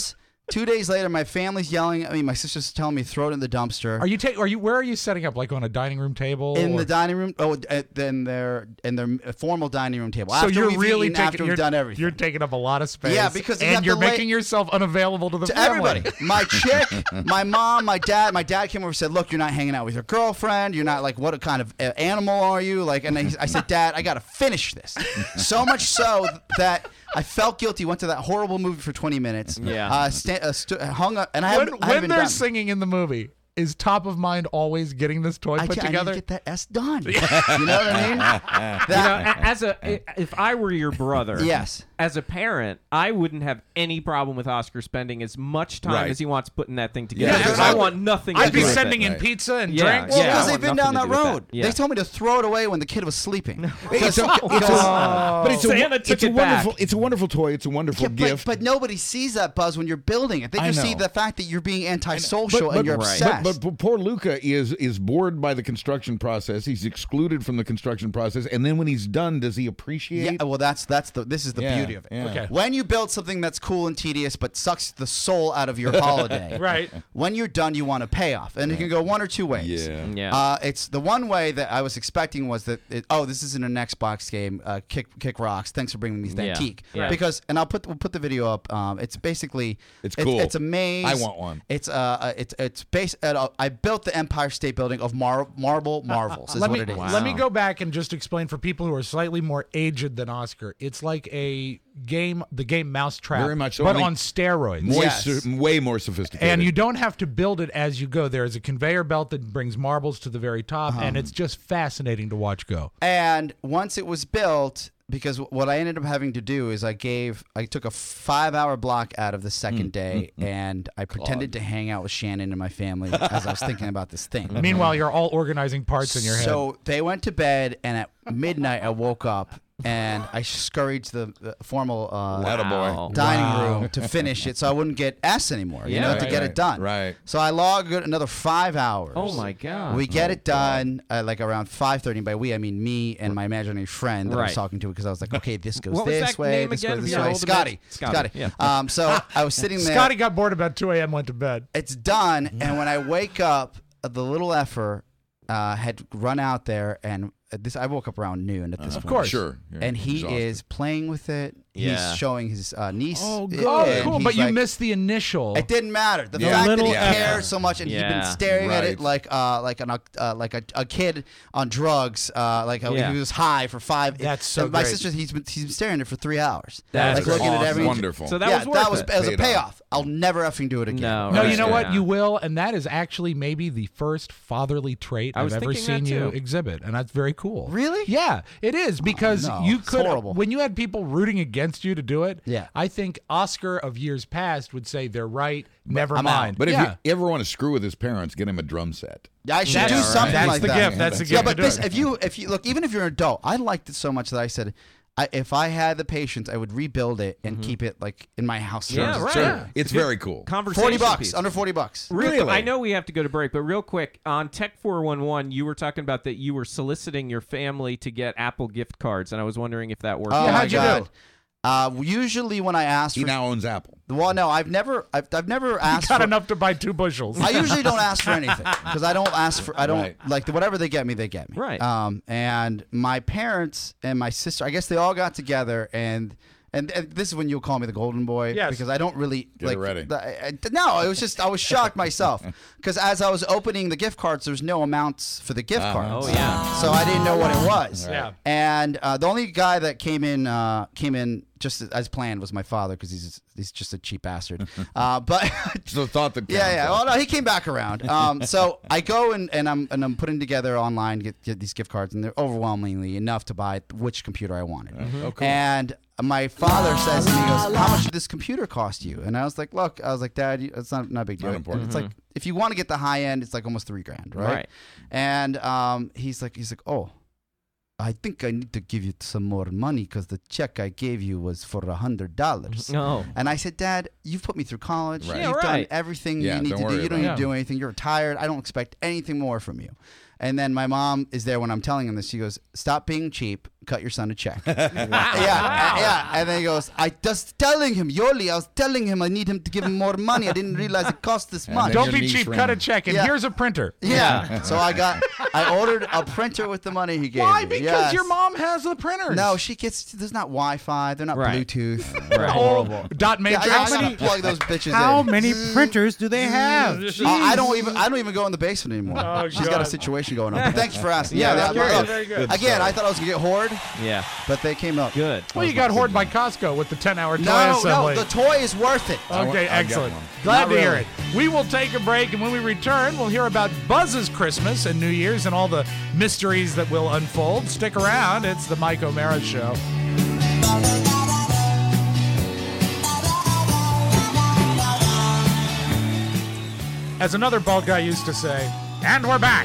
D: Two days later, my family's yelling at me. My sister's telling me throw it in the dumpster.
A: Are you ta- Are you? Where are you setting up? Like on a dining room table?
D: in
A: or?
D: the dining room? Oh, in their in their formal dining room table.
A: So
D: after
A: you're
D: we've
A: really
D: eaten,
A: taking,
D: after
A: you're,
D: we've done everything.
A: You're taking up a lot of space.
D: Yeah, because you
A: and
D: have
A: you're
D: to lay-
A: making yourself unavailable to the
D: to
A: family.
D: everybody. My chick, my mom, my dad. My dad came over and said, "Look, you're not hanging out with your girlfriend. You're not like what kind of uh, animal are you?" Like, and I, I said, "Dad, I got to finish this." So much so that I felt guilty. Went to that horrible movie for twenty minutes.
B: Yeah.
D: Uh, sta- uh, stu- hung up, and I
A: When,
D: haven't. I
A: when
D: haven't
A: they're
D: done.
A: singing in the movie, is top of mind always getting this toy
D: I,
A: put
D: I need
A: together?
D: to get that S done. You know what I mean? That,
B: You know, a- as a if I were your brother,
D: Yes.
B: as a parent, I wouldn't have any problem with Oscar spending as much time
C: Right.
B: as he wants putting that thing together.
C: Yeah,
B: Because
C: exactly.
B: I want nothing. to
A: I'd be
B: do with
A: sending
B: it.
A: in
C: Right.
A: pizza and
B: Yeah,
A: drinks.
D: Well,
B: yeah.
D: because
B: I
D: they've
B: want
D: been down
B: nothing
D: that
B: to do with
D: road.
B: that. Yeah.
D: They told me to throw it away when the kid was sleeping.
C: It's a, it's a,
B: Oh.
C: but it's a,
B: Santa
C: it's
B: took
C: a
B: it back.
C: wonderful, it's a wonderful toy. It's a wonderful
D: Yeah, but,
C: gift.
D: but nobody sees that, Buzz, when you're building it. They
C: I
D: just see
C: know.
D: the fact that you're being antisocial
C: But-
D: and you're
C: but-
D: obsessed.
C: But, but poor Luca is is bored by the construction process. He's excluded from the construction process, and then when he's done, does he appreciate?
D: yeah, well, that's that's the this is the
C: Yeah,
D: beauty of it.
C: yeah.
A: Okay.
D: When you build something that's cool and tedious but sucks the soul out of your holiday,
A: Right.
D: When you're done, you want a payoff, and it can go one or two ways.
C: Yeah.
B: Yeah.
D: Uh, it's the one way that I was expecting was that it, oh, this isn't an Xbox game. Uh, Kick Kick rocks. Thanks for bringing me this
B: Yeah.
D: antique.
B: Yeah.
D: Because and I'll put we'll put the video up. Um, it's basically
C: It's cool.
D: It's, a maze.
C: I want one.
D: It's uh, uh it's it's based. Uh, I built the Empire State Building of mar- marble marvels. Is
A: let
D: what
A: me
D: it is.
A: let me go back and just explain for people who are slightly more aged than Oscar. It's like a game, the game Mousetrap,
C: Very much so.
A: but
C: Only
A: on steroids.
C: More
D: Yes.
C: so- way more sophisticated.
A: And you don't have to build it as you go. There is a conveyor belt that brings marbles to the very top,
D: Uh-huh.
A: and it's just fascinating to watch go.
D: And once it was built, because what I ended up having to do is I gave, I took a five hour block out of the second
C: Mm,
D: day and I pretended to hang out with Shannon and my family as I was thinking about this thing.
A: Meanwhile, you're all organizing parts in your head.
D: So they went to bed, and at midnight I woke up and I scurried to the, the formal uh,
B: Wow.
D: dining
A: Wow.
D: room to finish it, so I wouldn't get S anymore. You
B: Yeah,
D: know,
B: right,
D: to get
C: right,
D: it done.
C: right.
D: So I logged another five hours.
B: Oh my God.
D: We get it done uh, like around five thirty. By we, I mean me and my imaginary friend that I was
B: Right.
D: talking to, because I was like, okay, this goes
B: What was
D: this
B: that
D: way,
B: name
D: this
B: again
D: goes
B: of
D: this
B: your
D: way.
B: old
D: Scotty.
B: man? Scotty, yeah.
D: Um, so I was sitting there.
A: Scotty got bored about two a.m. went to bed.
D: It's done, and when I wake up, uh, the little effer uh, had run out there, and uh, this I woke up around noon at this
C: Of
D: point.
A: course.
C: Sure. Yeah,
D: And he
C: exhausted.
D: is playing with it.
B: Yeah.
D: He's showing his uh, niece.
A: Oh,
D: it,
A: good. Oh,
D: and
A: cool.
D: he's
A: But you
D: like-
A: missed the initial.
D: It didn't matter. The
C: Yeah.
D: fact that
E: Little
D: he
C: effort.
D: cares so much, and he'd
B: Yeah.
D: been staring at
C: Right.
D: it like uh, like an uh, like a, a kid on drugs, uh, like how
B: Yeah.
D: he was high for five.
A: That's so
D: and My
A: great.
D: sister, he's been he's been staring at it for three hours.
B: That's
D: like looking
C: awesome.
D: at every
C: Wonderful.
B: So that
D: yeah,
B: was worth
D: that was
B: it.
D: as a
C: Paid off.
D: payoff. I'll never effing do it again.
B: No.
A: No,
B: Right.
A: you know what?
B: Yeah.
A: You will, and that is actually maybe the first fatherly trait
B: I
A: I've
B: was
A: ever
B: thinking that
A: seen you
B: too.
A: exhibit, and that's very cool.
D: Really?
A: Yeah, it is because
D: no.
A: you
D: It's
A: could
D: horrible.
A: when you had people rooting against you to do it.
D: Yeah.
A: I think Oscar of years past would say they're right. Never
D: I'm out.
A: mind.
C: But if
A: yeah.
C: you ever want to screw with his parents, get him a drum set.
D: Yeah, I should
A: That's-
D: do
A: right.
D: something
A: That's
D: like
A: the
D: that.
A: gift. That's the
D: Yeah,
A: gift
D: but
A: to do
D: this,
A: it.
D: if you if you look, even if you're an adult, I liked it so much that I said, I, if I had the patience, I would rebuild it and keep it like in my house.
B: Yeah,
D: forever.
B: right.
C: Sure.
B: Yeah.
C: It's very cool.
B: Conversation
D: Forty bucks,
B: piece.
D: under forty bucks.
B: Real quick,
C: Really?
B: I know we have to go to break, but real quick, on Tech four one one, you were talking about that you were soliciting your family to get Apple gift cards, and I was wondering if that worked.
D: Oh
A: Yeah,
D: my
A: how'd you
D: god.
A: do?
D: Uh, usually when I ask
C: He
D: for,
C: now owns Apple.
D: well, no, I've never, I've, I've never asked.
A: got
D: for,
A: enough to buy two bushels.
D: I usually don't ask for anything because I don't ask for. I don't
C: Right.
D: like whatever they get me, they get me.
B: Right.
D: Um, and my parents and my sister, I guess they all got together and. And, and this is when you'll call me the golden boy,
A: Yes.
D: because I don't really
C: Get
D: like.
C: it ready.
D: the- I- I- no, it was just I was shocked myself because as I was opening the gift cards, there's no amounts for the gift
C: Uh-huh.
D: cards.
B: Oh, yeah.
D: So I didn't know what it was.
A: Yeah.
D: And uh, the only guy that came in uh, came in just as planned was my father because he's he's just a cheap bastard. uh, but
C: So thought that.
D: yeah, yeah. Well, no, he came back around. Um, so I go and, and I'm and I'm putting together online get, get these gift cards, and they're overwhelmingly enough to buy which computer I wanted.
C: Oh, cool.
D: And my father says to me, he goes, "How much did this computer cost you?" And I was like, "Look, I was like, Dad, you- it's not not a big deal.
C: Not important.
D: It's like if you want to get the high end, it's like almost three grand, right?"
B: Right.
D: And um, he's like, he's like, "Oh, I think I need to give you some more money because the check I gave you was for a hundred dollars."
B: No.
D: And I said, "Dad, you've put me through college.
C: Right.
B: Yeah,
D: You've
B: right.
D: done everything
C: Yeah,
D: you need
C: don't
D: to do.
C: worry
D: You don't
C: about
D: need
A: it.
D: to do anything. You're retired. I don't expect anything more from you." And then my mom is there when I'm telling him this. She goes, "Stop being cheap. Cut your son a check." yeah, yeah. And then he goes, "I just telling him, Yoli. I was telling him I need him to give him more money. I didn't realize it cost this much."
A: Don't be cheap. Cut a check, and
D: Yeah.
A: here's a printer.
D: Yeah. So I got, I ordered a printer with the money he gave
A: Why?
D: me.
A: Because
D: Yes.
A: your mom has the printers.
D: No, she gets. There's not Wi-Fi. They're not
B: Right.
D: Bluetooth.
B: Right.
D: Horrible.
A: Dot
D: Yeah,
A: matrix.
D: I, I gotta plug those bitches
E: How
D: in.
E: many printers do they have?
D: Uh, I don't even. I don't even go in the basement anymore.
A: Oh,
D: She's got a
A: God.
D: situation going on. But thanks for asking.
B: Yeah,
D: Yeah,
B: that's
D: that,
B: very
D: look,
B: good, very good.
D: Again, I thought I was gonna get hoard,
B: Yeah.
D: but they came up.
B: Good.
A: Well, you got hoarded by Costco with the ten-hour toy
D: No,
A: assembly.
D: no, the toy is worth it.
A: Okay,
C: I'll get
A: excellent.
C: one.
A: Glad
D: Not
A: to hear
D: really.
A: it. We will take a break, and when we return, we'll hear about Buzz's Christmas and New Year's and all the mysteries that will unfold. Stick around. It's the Mike O'Mara Show. As another bald guy used to say, and we're back.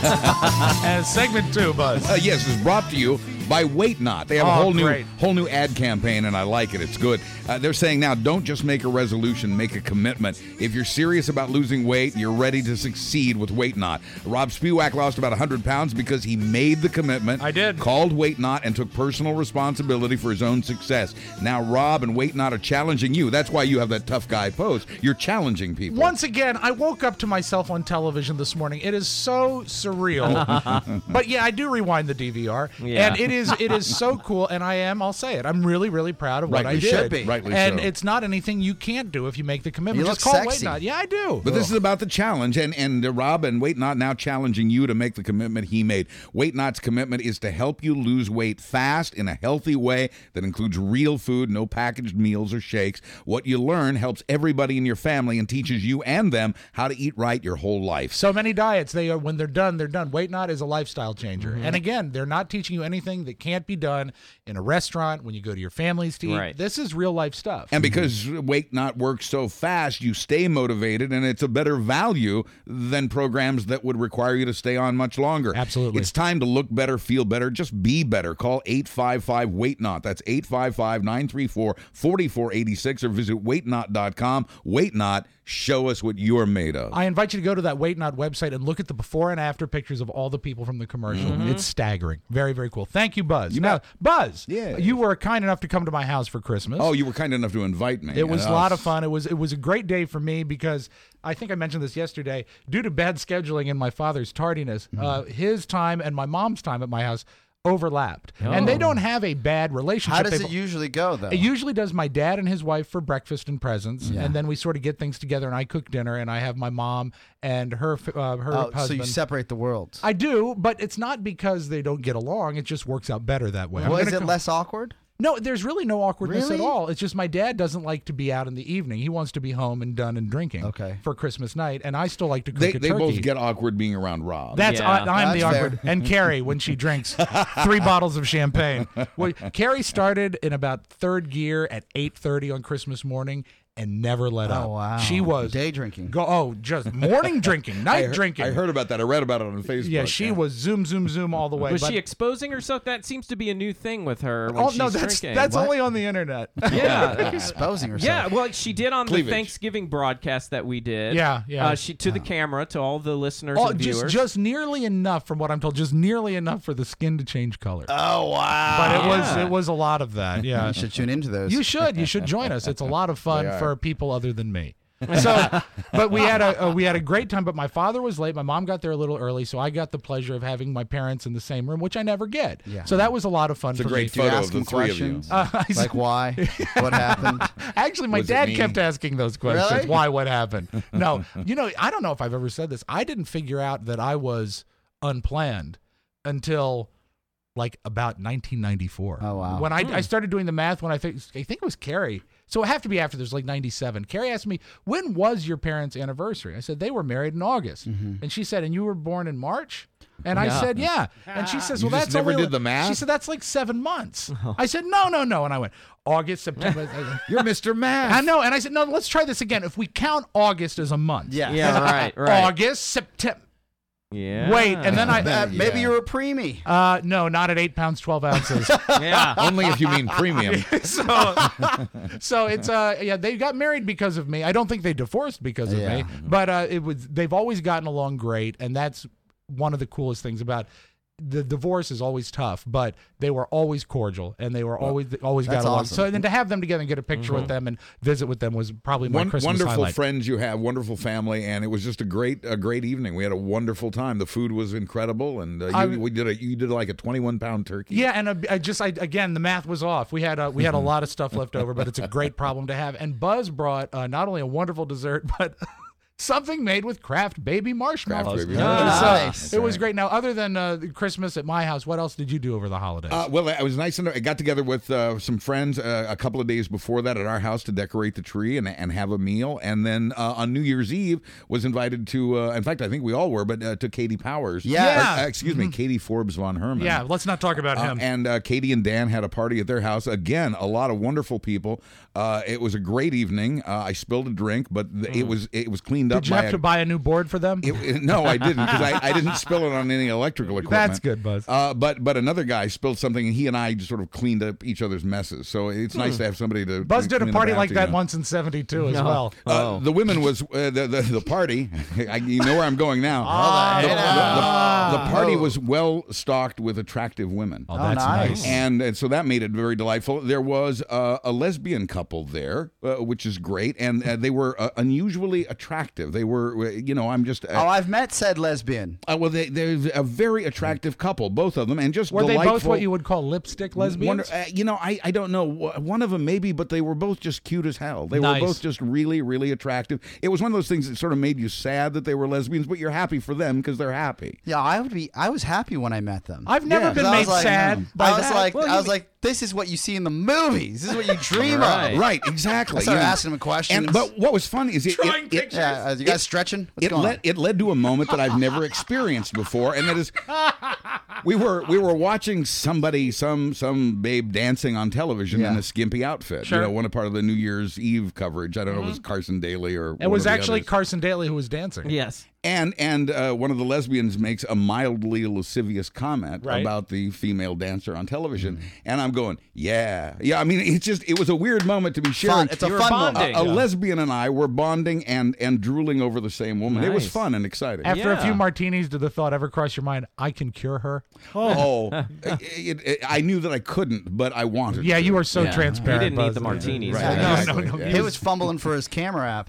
A: And segment two, Buzz.
C: Uh, yes, it's brought to you by Wait Not. They have a
A: Oh,
C: whole
A: great.
C: new whole new ad campaign, and I like it. It's good. Uh, they're saying now, don't just make a resolution, make a commitment. If you're serious about losing weight, you're ready to succeed with Wait Not. Rob Spiewak lost about one hundred pounds because he made the commitment.
A: I did.
C: Called Wait Not and took personal responsibility for his own success. Now Rob and Wait Not are challenging you. That's why you have that tough guy pose. You're challenging people.
A: Once again, I woke up to myself on television this morning. It is so surreal. But yeah, I do rewind the D V R.
B: Yeah.
A: And it is it is so cool, and I am, I'll say it, I'm really, really proud of what
C: Rightly
A: I did.
C: should be. Rightly
A: and
C: so.
A: it's not anything you can't do if you make the commitment.
D: You
A: Just
D: look
A: call
D: sexy.
A: Wait Not. Yeah, I do.
C: But this is about the challenge, and and uh, Rob and Wait Not now challenging you to make the commitment he made. Wait Not's commitment is to help you lose weight fast in a healthy way that includes real food, no packaged meals or shakes. What you learn helps everybody in your family and teaches you and them how to eat right your whole life.
A: So many diets, they are when they're done, they're done. Wait Not is a lifestyle changer. And again, they're not teaching you anything that can't be done in a restaurant when you go to your families to eat.
B: Right.
A: This is real life stuff.
C: And because Wait Not works so fast, you stay motivated, and it's a better value than programs that would require you to stay on much longer.
A: Absolutely.
C: It's time to look better, feel better, just be better. Call eight five five, wait not. That's eight five five, nine three four, four four eight six or visit wait not dot com. Wait Not, show us what you're made of.
A: I invite you to go to that Wait Not website and look at the before and after pictures of all the people from the commercial. It's staggering. Very, very cool. Thank you, Buzz.
C: You
A: now,
C: bet.
A: Buzz,
C: Yeah.
A: you were kind enough to come to my house for Christmas.
C: Oh, you were kind enough to invite me.
A: It was
C: Uh,
A: a lot of fun. It was it was a great day for me because I think I mentioned this yesterday. Due to bad scheduling and my father's tardiness, uh, his time and my mom's time at my house overlapped, and they don't have a bad relationship.
D: How does
A: They've-
D: it usually go, though?
A: It usually does my dad and his wife for breakfast and presents,
D: Yeah.
A: and then we sort of get things together. And I cook dinner, and I have my mom and her uh, her
D: Oh, so
A: husband.
D: you separate the worlds.
A: I do, but it's not because they don't get along. It just works out better that way. I'm
D: Well, is
A: gonna
D: it
A: come-
D: less awkward?
A: No, there's really no awkwardness
D: Really?
A: at all. It's just my dad doesn't like to be out in the evening. He wants to be home and done and drinking
D: Okay.
A: for Christmas night, and I still like to cook
C: They,
A: a
C: they
A: turkey.
C: both get awkward being around Rob.
A: That's
B: Yeah.
A: I, I'm the
D: That's
A: awkward,
D: fair.
A: and Carrie when she drinks three bottles of champagne. Well, Carrie started in about third gear at eight thirty on Christmas morning and never let up.
D: Oh, wow.
A: She was
D: Day drinking.
A: Go oh, just morning drinking, night
C: I heard,
A: drinking.
C: I heard about that. I read about it on Facebook.
A: Yeah, she was zoom, zoom, zoom all the way.
B: Was
A: but-
B: she exposing herself? That seems to be a new thing with her when
A: Oh
B: she's
A: no, that's
B: drinking.
A: that's
D: What?
A: only on the internet.
B: yeah.
D: Exposing herself.
B: Yeah, well, she did on
C: Cleavage.
B: the Thanksgiving broadcast that we did.
A: Yeah, yeah.
B: Uh, she to the camera to all the listeners
A: Oh,
B: and
A: just
B: viewers.
A: just nearly enough, from what I'm told, just nearly enough for the skin to change color.
D: Oh wow.
A: but it was
B: yeah.
A: it was a lot of that. Yeah,
D: You should tune into those.
A: you should you should join us. It's a lot of fun
C: They are.
A: for people other than me. So, but we had a, a we had a great time. But my father was late. My mom got there a little early, so I got the pleasure of having my parents in the same room, which I never get.
D: Yeah.
A: So that was a lot of fun
C: It's a
A: for
C: great
A: me.
D: Do you
C: photo
D: ask
C: of the
D: them
C: three of you.
D: questions?
A: Uh, I said-
D: Like why? What happened?
A: Actually, my
C: What does it
A: dad
C: mean?
A: kept asking those questions.
D: Really?
A: Why? What happened? No, you know, I don't know if I've ever said this. I didn't figure out that I was unplanned until like about nineteen ninety-four.
D: Oh, wow.
A: When I, I started doing the math, when I think I think it was Carrie. So it have to be after there's like ninety-seven. Carrie asked me, when was your parents' anniversary? I said, they were married in August. And she said, and you were born in March? And I
B: Yeah.
A: said, yeah. And she says,
C: You
A: well,
C: just
A: that's
C: never
A: only
C: did the math?
A: She said, that's like seven months. I said, no, no, no. And I went, August, September.
C: You're Mister Math.
A: I know. And I said, no, let's try this again. If we count August as a month.
D: Yeah.
B: yeah, right, right.
A: August, September.
B: Yeah.
A: Wait, and then I.
D: Uh, maybe
C: Yeah.
D: you're a preemie.
A: Uh, no, not at eight pounds, twelve ounces.
B: yeah.
C: Only if you mean premium.
A: so, so it's uh, yeah, they got married because of me. I don't think they divorced because of
D: Yeah.
A: me, but uh, it was they've always gotten along great, and that's one of the coolest things about. The divorce is always tough, but they were always cordial and they were well, always always got along. Awesome. So then to have them together and get a picture mm-hmm. with them and visit with them was probably my
C: One,
A: Christmas
C: wonderful
A: highlight.
C: friends you have, wonderful family, and it was just a great a great evening. We had a wonderful time. The food was incredible, and uh, you, I, we did a you did like a twenty-one pound turkey.
A: Yeah, and a, I just I, again the math was off. We had a, we had a lot of stuff left over, but it's a great problem to have. And Buzz brought uh, not only a wonderful dessert, but something made with Kraft baby marshmallows.
C: Kraft baby
A: marshmallows. So it was great. Now, other than uh, Christmas at my house, what else did you do over the holidays?
C: Uh, well, it was nice. And I got together with uh, some friends uh, a couple of days before that at our house to decorate the tree and, and have a meal. And then uh, on New Year's Eve, was invited to, uh, in fact, I think we all were, but uh, to Katie Powers.
A: Yeah.
C: Uh, excuse mm-hmm. me, Katie Forbes von Herman.
A: Yeah, let's not talk about
C: uh,
A: him.
C: And uh, Katie and Dan had a party at their house. Again, a lot of wonderful people. Uh, it was a great evening. Uh, I spilled a drink, but th- mm. it was it was cleaned
A: Did
C: up.
A: Did
C: by
A: you have
C: a,
A: to buy a new board for them?
C: It, it, no, I didn't, because I, I didn't spill it on any electrical equipment.
A: That's good, Buzz.
C: Uh, but but another guy spilled something, and he and I just sort of cleaned up each other's messes. So it's hmm. nice to have somebody to.
A: Buzz
C: to
A: did a party like
C: together.
A: that once in seventy-two as
B: no.
A: well.
C: Uh,
B: oh.
C: The women was uh, the, the the party. I, you know where I'm going now.
A: Oh,
C: the, the,
A: yeah.
C: the, the party was well stocked with attractive women.
A: Oh, that's
D: oh, nice.
A: nice.
C: And, and so that made it very delightful. There was uh, a lesbian couple there, uh, which is great, and uh, they were uh, unusually attractive. They were, uh, you know, I'm just. Uh,
D: oh, I've met said lesbian.
C: Uh, well, they, they're a very attractive couple, both of them, and just
A: were
C: delightful.
A: they both what you would call lipstick lesbians?
C: Wonder, uh, you know, I, I don't know. One of them maybe, but they were both just cute as hell. They
A: nice.
C: were both just really, really attractive. It was one of those things that sort of made you sad that they were lesbians, but you're happy for them because they're happy.
D: Yeah, I would be. I was happy when I met them.
A: I've never
C: Yeah.
A: been
D: I
A: made
D: was like,
A: sad. By
D: I was
A: that.
D: like,
A: Well,
D: I
A: you
D: was like, this is what you see in the movies. This is what you dream
B: Right.
D: of.
C: Right, exactly.
D: I started
C: You know,
D: asking them questions.
C: And but what was funny is it
A: Drawing
C: it, it,
A: pictures.
D: yeah, uh, you guys
C: It-
D: stretching? What's
C: it
D: going
C: led
D: on?
C: it led to a moment that I've never experienced before, and that is we were we were watching somebody some some babe dancing on television
D: Yeah.
C: in a skimpy outfit.
A: Sure.
C: You know, one part of the New Year's Eve coverage. I don't know if it was Carson Daly or
A: It
C: one
A: was
C: of the
A: actually
C: others.
A: Carson Daly who was dancing.
B: Yes.
C: And and uh, one of the lesbians makes a mildly lascivious comment
A: Right.
C: about the female dancer on television, and I'm going, yeah, yeah. I mean, it's just it was a weird moment to be sharing.
D: Fun. It's a
B: You were
D: fun
B: bonding.
D: moment.
C: A, a lesbian and I were bonding and and drooling over the same woman. It was
B: Nice.
C: fun and exciting.
A: After a
B: Yeah.
A: few martinis, did the thought ever cross your mind, I can cure her?
C: Oh, it, it, I knew that I couldn't, but I wanted.
A: Yeah,
C: to.
A: you are so
B: Yeah.
A: transparent.
B: He didn't need
A: Buzz.
B: the martinis.
C: Right.
A: No,
C: Exactly.
A: no, no.
C: Yeah.
D: He was fumbling for his camera app.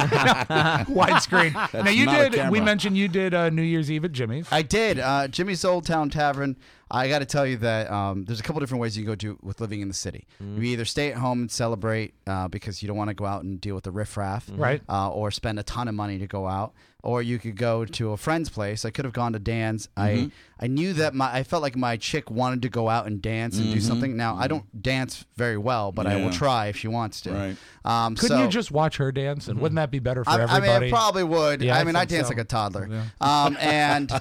A: Widescreen. Now you
C: not a
A: did. We
C: camera.
A: mentioned you did uh, New Year's Eve at Jimmy's.
D: I did. Uh, Jimmy's Old Town Tavern. I got to tell you that um, there's a couple different ways you can go to with living in the city. You either stay at home and celebrate uh, because you don't want to go out and deal with the riffraff,
A: Right.
D: Uh, or spend a ton of money to go out. Or you could go to a friend's place. I could have gone to Dan's. I I knew that my I felt like my chick wanted to go out and dance and do something. Now I don't dance very well, but I will
C: Yeah.
D: try if she wants to.
C: Right.
D: Um,
A: Couldn't
D: so,
A: you just watch her dance? And wouldn't that be better for
D: I, I
A: everybody?
D: mean, I probably would.
A: Yeah,
D: I
A: I
D: mean, I
A: think
D: dance
A: so.
D: like a toddler.
A: Yeah.
D: Um, and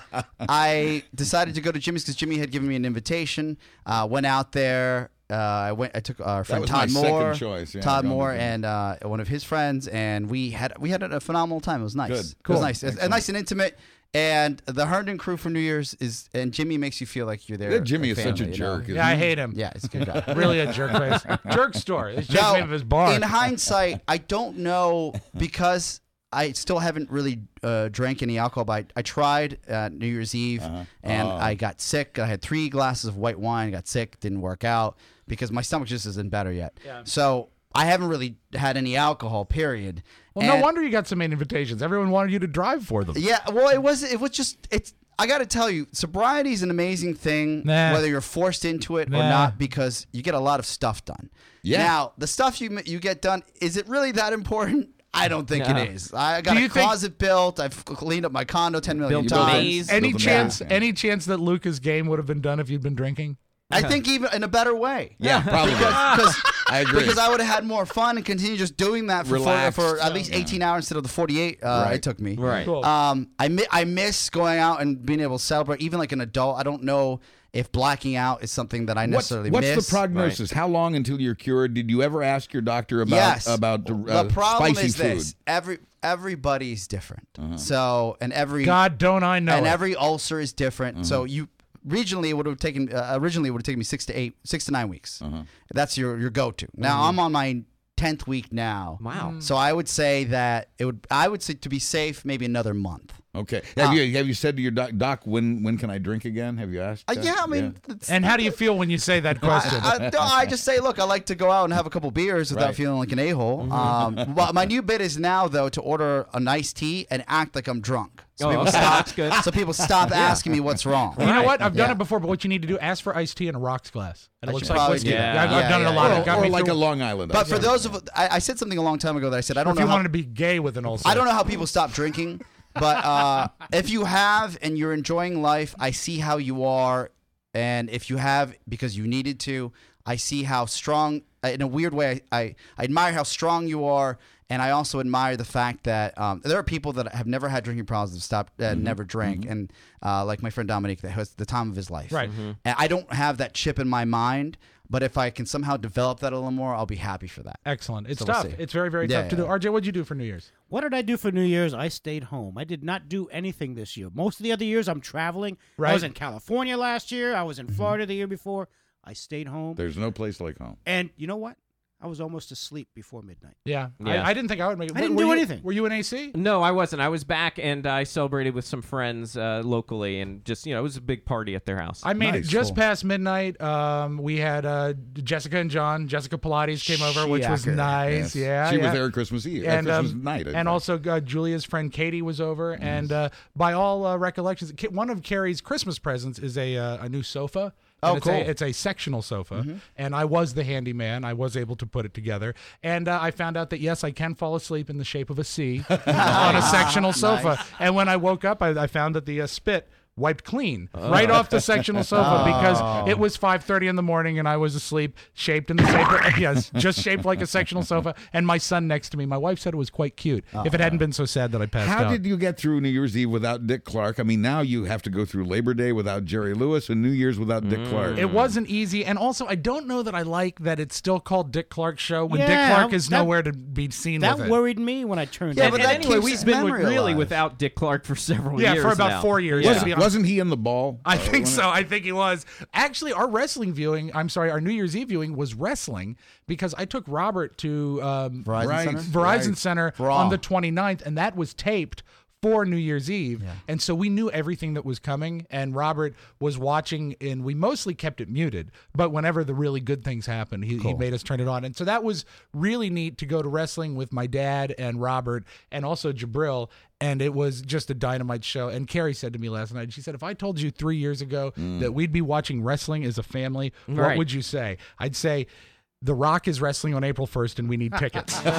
D: I decided to go to Jimmy's because Jimmy had given me an invitation. Uh, went out there. Uh, I went. I took our friend
C: was
D: Todd
C: my second
D: Moore,
C: choice, yeah,
D: Todd
C: going to
D: Moore,
C: dinner.
D: and uh, one of his friends, and we had we had a phenomenal time. It was nice.
C: Good.
D: It
C: Cool.
D: was nice. It's
C: Excellent.
D: nice and intimate. And the Herndon crew for New Year's is, and Jimmy makes you feel like you're there.
C: Yeah, Jimmy
D: like
C: is such a
D: family, you know?
C: jerk. isn't
A: Yeah, I
C: he?
A: hate him.
D: Yeah, it's a good guy.
A: Really a jerk face. Jerk store. It's just
D: No,
A: the name of his bar.
D: in hindsight, I don't know because I still haven't really uh, drank any alcohol. But I, I tried uh, New Year's Eve
C: Uh-huh.
D: and
C: Oh.
D: I got sick. I had three glasses of white wine. Got sick. Didn't work out because my stomach just isn't better yet.
A: Yeah.
D: So I haven't really had any alcohol. Period.
A: well, no
D: And-
A: wonder you got so many invitations. Everyone wanted you to drive for them.
D: Yeah. Well, it was. It was just. It's. I got to tell you, sobriety is an amazing thing,
A: Nah.
D: whether you're forced into it or
A: Nah.
D: not, because you get a lot of stuff done.
C: Yeah.
D: Now, the stuff you you get done, is it really that important? I don't think
B: No.
D: it is. I got
A: Do
D: a
A: you think-
D: closet built. I've cleaned up my condo ten million
B: Built a
D: times.
B: maze.
A: Any
C: Built a
A: chance?
C: bath, yeah.
A: Any chance that Luca's game would have been done if you'd been drinking?
D: I think even in a better way.
C: Yeah, probably.
D: Because
C: I agree.
D: because I would have had more fun and continue just doing that for for,
C: Relaxed.
D: for at least
C: Yeah.
D: eighteen hours instead of the forty-eight uh,
C: Right.
D: it took me.
B: Right.
A: Cool.
D: Um, I mi- I miss going out and being able to celebrate, even like an adult. I don't know if blacking out is something that I
C: What's,
D: necessarily
C: what's
D: miss.
C: the prognosis? How long until you're cured? Did you ever ask your doctor about
D: Yes.
C: about uh,
D: the problem
C: spicy
D: is
C: food? Uh-huh.
D: this: every everybody's different. So and every
A: God, don't I know
D: and
A: it.
D: every ulcer is different. So you regionally it would have taken uh, originally it would have taken me six to eight, six to nine weeks. That's your your go to. Now I'm on my tenth week now.
B: Wow.
D: So I would say that it would. I would say to be safe, maybe another month.
C: Okay. Have
D: Uh,
C: you have you said to your doc, doc when when can I drink again? Have you asked?
D: Uh,
C: that?
D: yeah, I mean, it's-
A: And how do you feel when you say that question?
D: I, I, no, I just say, look, I like to go out and have a couple beers without
C: Right.
D: feeling like an a-hole. Um, but my new bit is now, though, to order a nice tea and act like I'm drunk. So
B: Oh,
D: people
B: okay.
D: stop.
B: That's good.
D: So people stop asking me what's wrong.
A: You know what? I've done
D: Yeah.
A: it before, but what you need to do, ask for iced tea in a rocks glass. And it
D: I
A: looks
D: should
A: like
D: probably
A: whiskey.
D: do that.
A: Yeah, I've, I've
D: Yeah,
A: done
D: yeah,
A: it a lot.
D: yeah.
A: It got
C: or
A: me
C: like
A: through-
C: a Long Island.
D: But for
C: ice.
D: those of I, I said something a long time ago that I said I
A: or
D: don't
A: if
D: know
A: you
D: how,
A: wanted to be gay with an ulcer.
D: I don't know how people stop drinking, but uh, if you have and you're enjoying life, I see how you are, and if you have because you needed to, I see how strong. In a weird way, I, I, I admire how strong you are, and I also admire the fact that um, there are people that have never had drinking problems that stopped, uh, never drank, and uh, like my friend Dominique, that was the time of his life.
A: Right.
D: And I don't have that chip in my mind, but if I can somehow develop that a little more, I'll be happy for that.
A: Excellent. It's
D: So we'll
A: tough.
D: see.
A: It's very, very
D: Yeah,
A: tough to
D: yeah.
A: do. R J, what'd you do for New Year's?
E: What did I do for New Year's? I stayed home. I did not do anything this year. Most of the other years, I'm traveling.
A: Right.
E: I was in California last year. I was in Florida the year before. I stayed home.
C: There's no place like home.
E: And you know what? I was almost asleep before midnight.
A: Yeah.
B: Yeah.
A: I, I didn't think I would make it.
E: I didn't
A: were
E: do
A: you-
E: anything.
A: Were you in A C?
B: No, I wasn't. I was back, and I celebrated with some friends uh, locally, and just, you know, it was a big party at their house.
A: I made
C: Nice,
A: it just
C: cool.
A: past midnight. Um, we had uh, Jessica and John. Jessica Pilates came over, which was
D: Shocker.
A: nice.
C: Yes.
A: Yeah,
C: she
A: yeah.
C: was there at Christmas Eve,
A: and
C: uh, Christmas
A: um,
C: night, I
A: and
C: think.
A: also uh, Julia's friend Katie was over, and uh, by all uh, recollections, Ki- one of Carrie's Christmas presents is a uh, a new sofa.
D: Oh,
A: And it's
D: cool.
A: A, it's a sectional sofa, and I was the handyman. I was able to put it together, and uh, I found out that yes, I can fall asleep in the shape of a C on a sectional sofa. And when I woke up, I, I found that the uh, spit wiped clean right off the sectional sofa because it was five thirty in the morning and I was asleep, shaped in the same yes, just shaped like a sectional sofa, and my son next to me. My wife said it was quite cute. If it hadn't been so sad that I passed
C: How
A: out.
C: did you get through New Year's Eve without Dick Clark? I mean, now you have to go through Labor Day without Jerry Lewis and New Year's without Dick Clark.
A: It wasn't easy, and also I don't know that I like that it's still called Dick Clark Show when Dick
E: Yeah,
A: Clark is
E: that-
A: nowhere to be seen
E: That
A: with it.
E: worried me when I turned
D: Yeah,
E: it.
D: but
B: and
D: that
B: anyway,
D: keeps
B: we've
D: his
B: been with,
D: memory
B: really
D: alive.
B: without Dick Clark for several
A: Yeah,
B: years
A: for about
B: now.
A: four years.
B: Yeah.
A: to be honest.
C: Wasn't he in the ball?
A: I
C: Uh,
A: think
C: when
A: so. I think he was. Actually, our wrestling viewing, I'm sorry, our New Year's Eve viewing was wrestling because I took Robert to um,
D: Verizon
C: Right.
D: Center?
A: Verizon
C: Right.
A: Center
D: For
A: on
D: all.
A: the twenty-ninth, and that was taped for New Year's Eve. And so we knew everything that was coming, and Robert was watching, and we mostly kept it muted. But whenever the really good things happened, he, he made us turn it on. And so that was really neat to go to wrestling with my dad and Robert and also Jabril. And it was just a dynamite show. And Carrie said to me last night, she said, if I told you three years ago that we'd be watching wrestling as a family, what
B: Right.
A: would you say? I'd say, The Rock is wrestling on April first, and we need tickets. And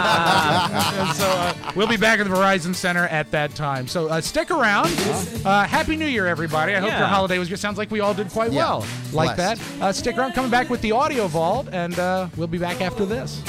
A: so uh, we'll be back at the Verizon Center at that time. So uh, stick around. Uh, Happy New Year, everybody. I hope
B: Yeah.
A: your holiday was good. Sounds like we all did quite
D: Yeah.
A: well. Like
D: Blessed.
A: that. Uh, stick around. Coming back with the Audio Vault, and uh, we'll be back after this.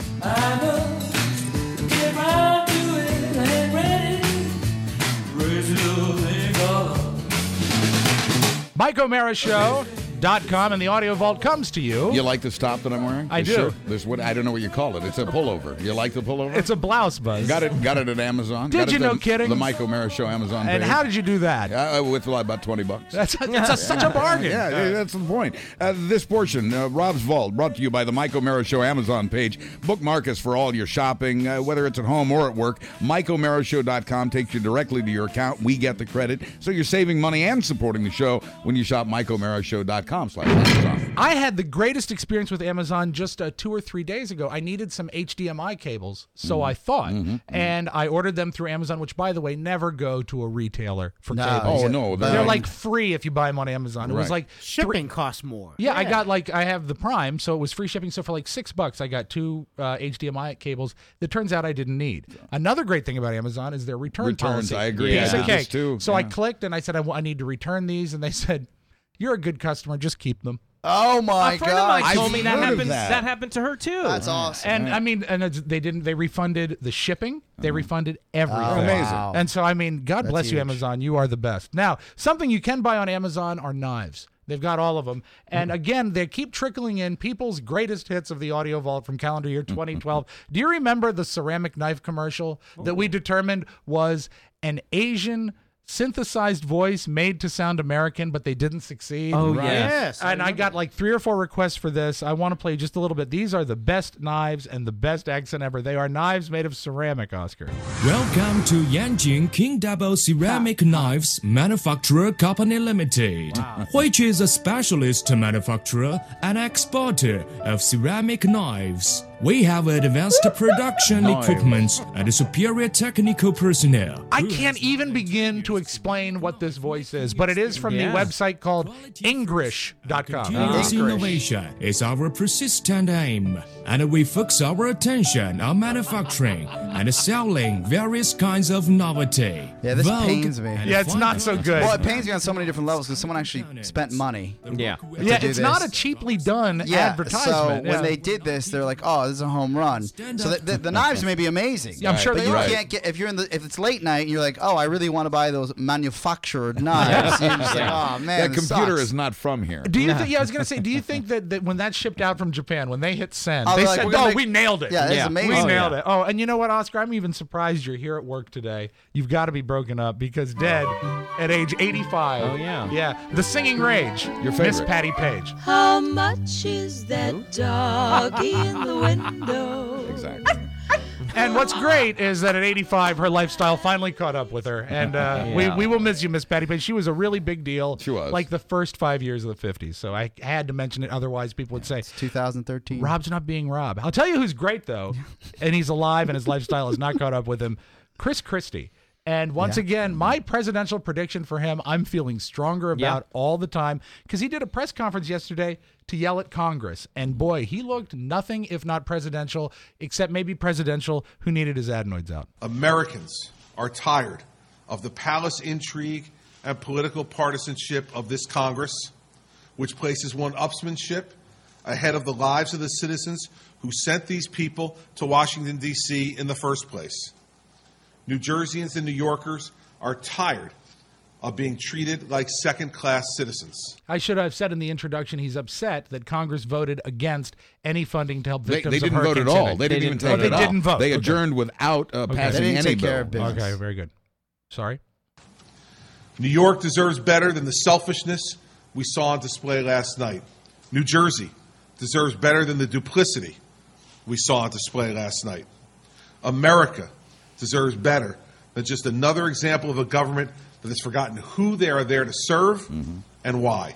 A: Mike O'Mara Show. Dot com and the Audio Vault comes to you.
C: You like the stop that I'm wearing?
A: I
C: The
A: do.
C: shirt? This what I don't know what you call it. It's a pullover. You like the pullover?
A: It's a blouse, Buzz.
C: got it. Got it at Amazon.
A: Did
C: Got it
A: you?
C: at
A: No
C: the,
A: kidding?
C: The Mike O'Mara Show Amazon
A: And
C: page.
A: how did you do that?
C: Uh, with like, about twenty bucks.
A: That's a, it's a, such a bargain.
C: Yeah, yeah, that's the point. Uh, this portion, uh, Rob's Vault, brought to you by the Mike O'Mara Show Amazon page. Bookmark us for all your shopping, uh, whether it's at home or at work. Mike O'Mara Show dot com takes you directly to your account. We get the credit. So you're saving money and supporting the show when you shop Mike O'Mara Show dot com slash Amazon.
A: I had the greatest experience with Amazon just uh, two or three days ago. I needed some H D M I cables, so
C: Mm-hmm.
A: I thought, and I ordered them through Amazon, which, by the way, never go to a retailer for
D: No.
A: cables.
C: Oh, no.
A: They're
C: they're-
A: like free if you buy them on Amazon. It was
C: Right.
A: like
E: Shipping costs more.
A: Yeah, I got like I have the Prime, so it was free shipping. So for like six bucks, I got two uh, H D M I cables that turns out I didn't need. Another great thing about Amazon is their return
C: Returns,
A: policy.
C: I agree.
A: Piece
B: I
A: of
B: did
C: this
A: cake.
C: too.
A: So I
C: Yeah.
A: clicked and I said I, wa- I need to return these, and they said, "You're a good customer. Just keep them."
D: Oh my
B: A friend
D: god!
B: of mine told me that
C: heard of
B: happened.
C: that.
B: That. happened to her too.
D: That's awesome.
A: And I mean, and it's, they didn't. They refunded the shipping. They refunded everything.
D: Oh,
C: Amazing.
D: wow.
A: And so, I mean, God
D: That's
A: bless you,
D: huge.
A: Amazon. You are the best. Now, something you can buy on Amazon are knives. They've got all of them. And again, they keep trickling in people's greatest hits of the Audio Vault from calendar year twenty twelve. Do you remember the ceramic knife commercial that we determined was an Asian synthesized voice made to sound American, but they didn't succeed.
B: Oh,
E: Right.
B: yes.
E: Yes, I
A: And I got like three or four requests for this. I want to play just a little bit. These are the best knives and the best accent ever. They are knives made of ceramic, Oscar.
L: Welcome to Yanjing King Double Ceramic Knives Manufacturer Company Limited, which is a specialist manufacturer and exporter of ceramic knives. We have advanced production equipment and superior technical personnel.
A: I can't even begin to explain what this voice is, but it is from
B: Yeah.
A: the website called Ingrish dot com.
L: Continuous innovation is our persistent aim, and we focus our attention on manufacturing and selling various kinds of novelty.
D: Yeah, this
L: Vogue
D: pains me.
L: and
A: Yeah, it's not so good.
D: Well, it pains me on so many different levels because someone actually spent money.
B: Yeah.
D: to
A: Yeah,
D: do
A: it's not a
D: this.
A: cheaply done
D: Yeah,
A: advertisement.
D: so
A: Yeah.
D: when they did this, they're like, "Oh, this is a home run." So the, the, the knives may be amazing.
A: Yeah, I'm sure
D: but
A: they
D: you
A: are.
D: can't get if you're in the if it's late night and you're like, "Oh, I really want to buy those manufactured knives." You're just like, "Oh man,
C: that
D: this
C: computer
D: sucks."
C: is not from here.
A: Do you think? Yeah, I was gonna say. Do you think that, that when that shipped out from Japan, when they hit send,
D: Oh,
A: they
D: they're like,
A: said,
D: "We're gonna
A: "Oh,
D: make-
A: we nailed it."
D: Yeah, it's
B: Yeah.
D: amazing.
A: We
B: Oh,
A: nailed
B: yeah.
A: it. Oh, and you know what, Oscar? I'm even surprised you're here at work today. You've got to be broken up because dead at age eighty-five.
B: Oh, yeah.
A: Yeah. The Singing Rage.
C: Your
A: Miss
C: favorite.
A: Patty Page.
M: How much is that doggy in the window?
C: Exactly.
A: And what's great is that at eighty-five, her lifestyle finally caught up with her. And uh, we,
B: Yeah.
A: we will miss you, Miss Patty Page. She was a really big deal.
C: She was.
A: Like the first five years of the fifties. So I had to mention it. Otherwise, people would say,
D: two thousand thirteen.
A: Rob's not being Rob. I'll tell you who's great, though, and he's alive and his lifestyle has not caught up with him. Chris Christie. And once
D: Yeah.
A: again, my presidential prediction for him, I'm feeling stronger about all the time because he did a press conference yesterday to yell at Congress. And boy, he looked nothing if not presidential, except maybe presidential, who needed his adenoids out.
K: Americans are tired of the palace intrigue and political partisanship of this Congress, which places one-upsmanship ahead of the lives of the citizens who sent these people to Washington, D C in the first place. New Jerseyans and New Yorkers are tired of being treated like second-class citizens.
A: I should have said in the introduction he's upset that Congress voted against any funding to help
C: They,
A: victims
C: they
A: of
C: didn't vote
A: Hurricane
C: at all.
A: Sandy.
C: They didn't even
B: didn't
C: take
A: vote.
C: it
A: They
C: up.
A: didn't vote.
C: They
A: Okay.
C: adjourned without uh,
A: Okay.
C: passing
D: They didn't
C: any
D: take care
C: bill.
D: of business.
A: Okay, very good. Sorry.
K: New York deserves better than the selfishness we saw on display last night. New Jersey deserves better than the duplicity we saw on display last night. America deserves better than just another example of a government that has forgotten who they are there to serve and why.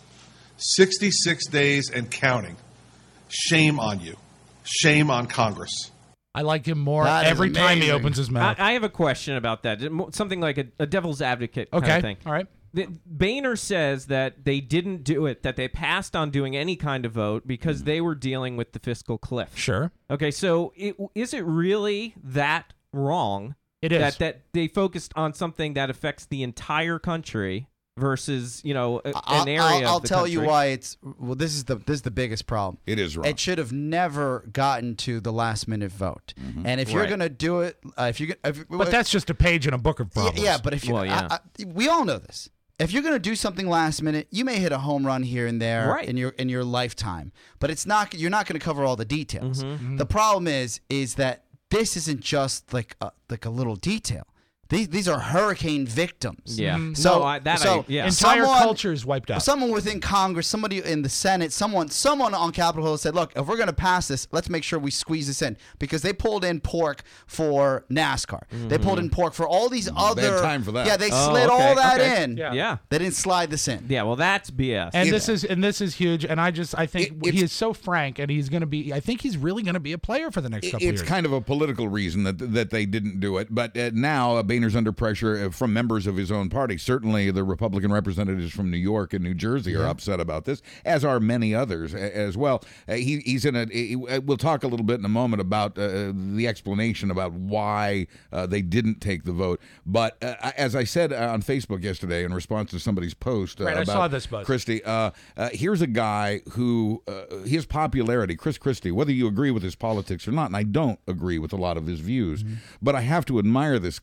K: sixty-six days and counting. Shame on you. Shame on Congress.
A: I like him more
D: That is
A: every time he
D: amazing.
A: opens his
B: I,
A: mouth.
B: I have a question about that. Something like a, a devil's advocate kind
A: okay.
B: of thing.
A: All right.
B: The, Boehner says that they didn't do it, that they passed on doing any kind of vote because they were dealing with the fiscal cliff.
A: Sure.
B: Okay, so it, is it really that wrong
A: It is.
B: that that they focused on something that affects the entire country versus, you know, a- an
D: I'll,
B: area
D: I'll,
B: of
D: I'll
B: the
D: tell you
B: country?
D: why it's well. This is the this is the biggest problem.
C: It is wrong.
D: It should have never gotten to the last minute vote. And if you're
B: Right.
D: gonna do it, uh, if you if,
A: But that's just a page in a book of
D: yeah,
A: problems.
D: yeah. But if you,
B: Well, yeah.
D: I, I, we all know this. If you're gonna do something last minute, you may hit a home run here and there
B: Right.
D: in your in your lifetime. But it's not. You're not gonna cover all the details.
B: Mm-hmm.
D: The problem is is that this isn't just like a, like a little detail. These these are hurricane victims.
B: Yeah.
D: So
B: No, I- that I-
D: so
B: yeah.
A: Entire
D: someone-
A: culture is wiped out.
D: Someone within Congress, somebody in the Senate, someone someone on Capitol Hill said, "Look, if we're going to pass this, let's make sure we squeeze this in," because they pulled in pork for NASCAR. They pulled in pork for all these other.
C: They had time for that.
D: Yeah, they
B: Oh,
D: slid
B: okay,
D: all that
B: okay.
D: in.
A: Yeah.
B: Yeah.
D: They didn't slide this in.
B: Yeah, well, that's B S.
A: And
D: Yeah.
A: this is and this is huge. And I just I think
C: It-
A: he
C: it's-
A: is so frank, and he's going to be. I think he's really going to be a player for the next couple
C: It's
A: years.
C: kind of a political reason that that they didn't do it, but uh, now uh, Boehner's under pressure uh, from members of his own party. Certainly, the Republican representatives from New York and New Jersey are upset about this, as are many others a- as well. Uh, he, he's in a. He, we'll talk a little bit in a moment about uh, the explanation about why uh, they didn't take the vote. But uh, as I said on Facebook yesterday, in response to somebody's post uh,
A: Right, I
C: about
A: saw this, Buzz.
C: Christie, uh, uh, here's a guy who uh, his popularity, Chris Christie, whether you agree with his politics or not, and I don't agree with a lot of his views, but I have to admire this guy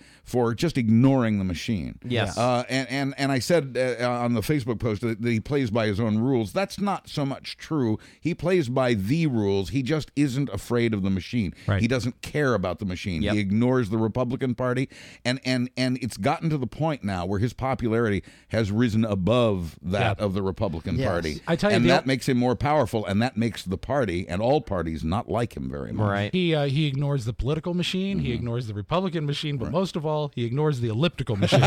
C: for just ignoring the machine.
B: Yes.
C: Uh, and, and, and I said uh, on the Facebook post that he plays by his own rules. That's not so much true. He plays by the rules. He just isn't afraid of the machine.
A: Right.
C: He doesn't care about the machine.
B: Yep.
C: He ignores the Republican Party. And, and, and it's gotten to the point now where his popularity has risen above that
A: Yeah.
C: of the Republican
D: Yes.
C: Party.
A: I tell you,
C: and
A: the-
C: that makes him more powerful, and that makes the party and all parties not like him very much.
B: Right.
A: He uh, he ignores the political machine.
C: Mm-hmm.
A: He ignores the Republican machine. But most of all, he ignores the elliptical machine.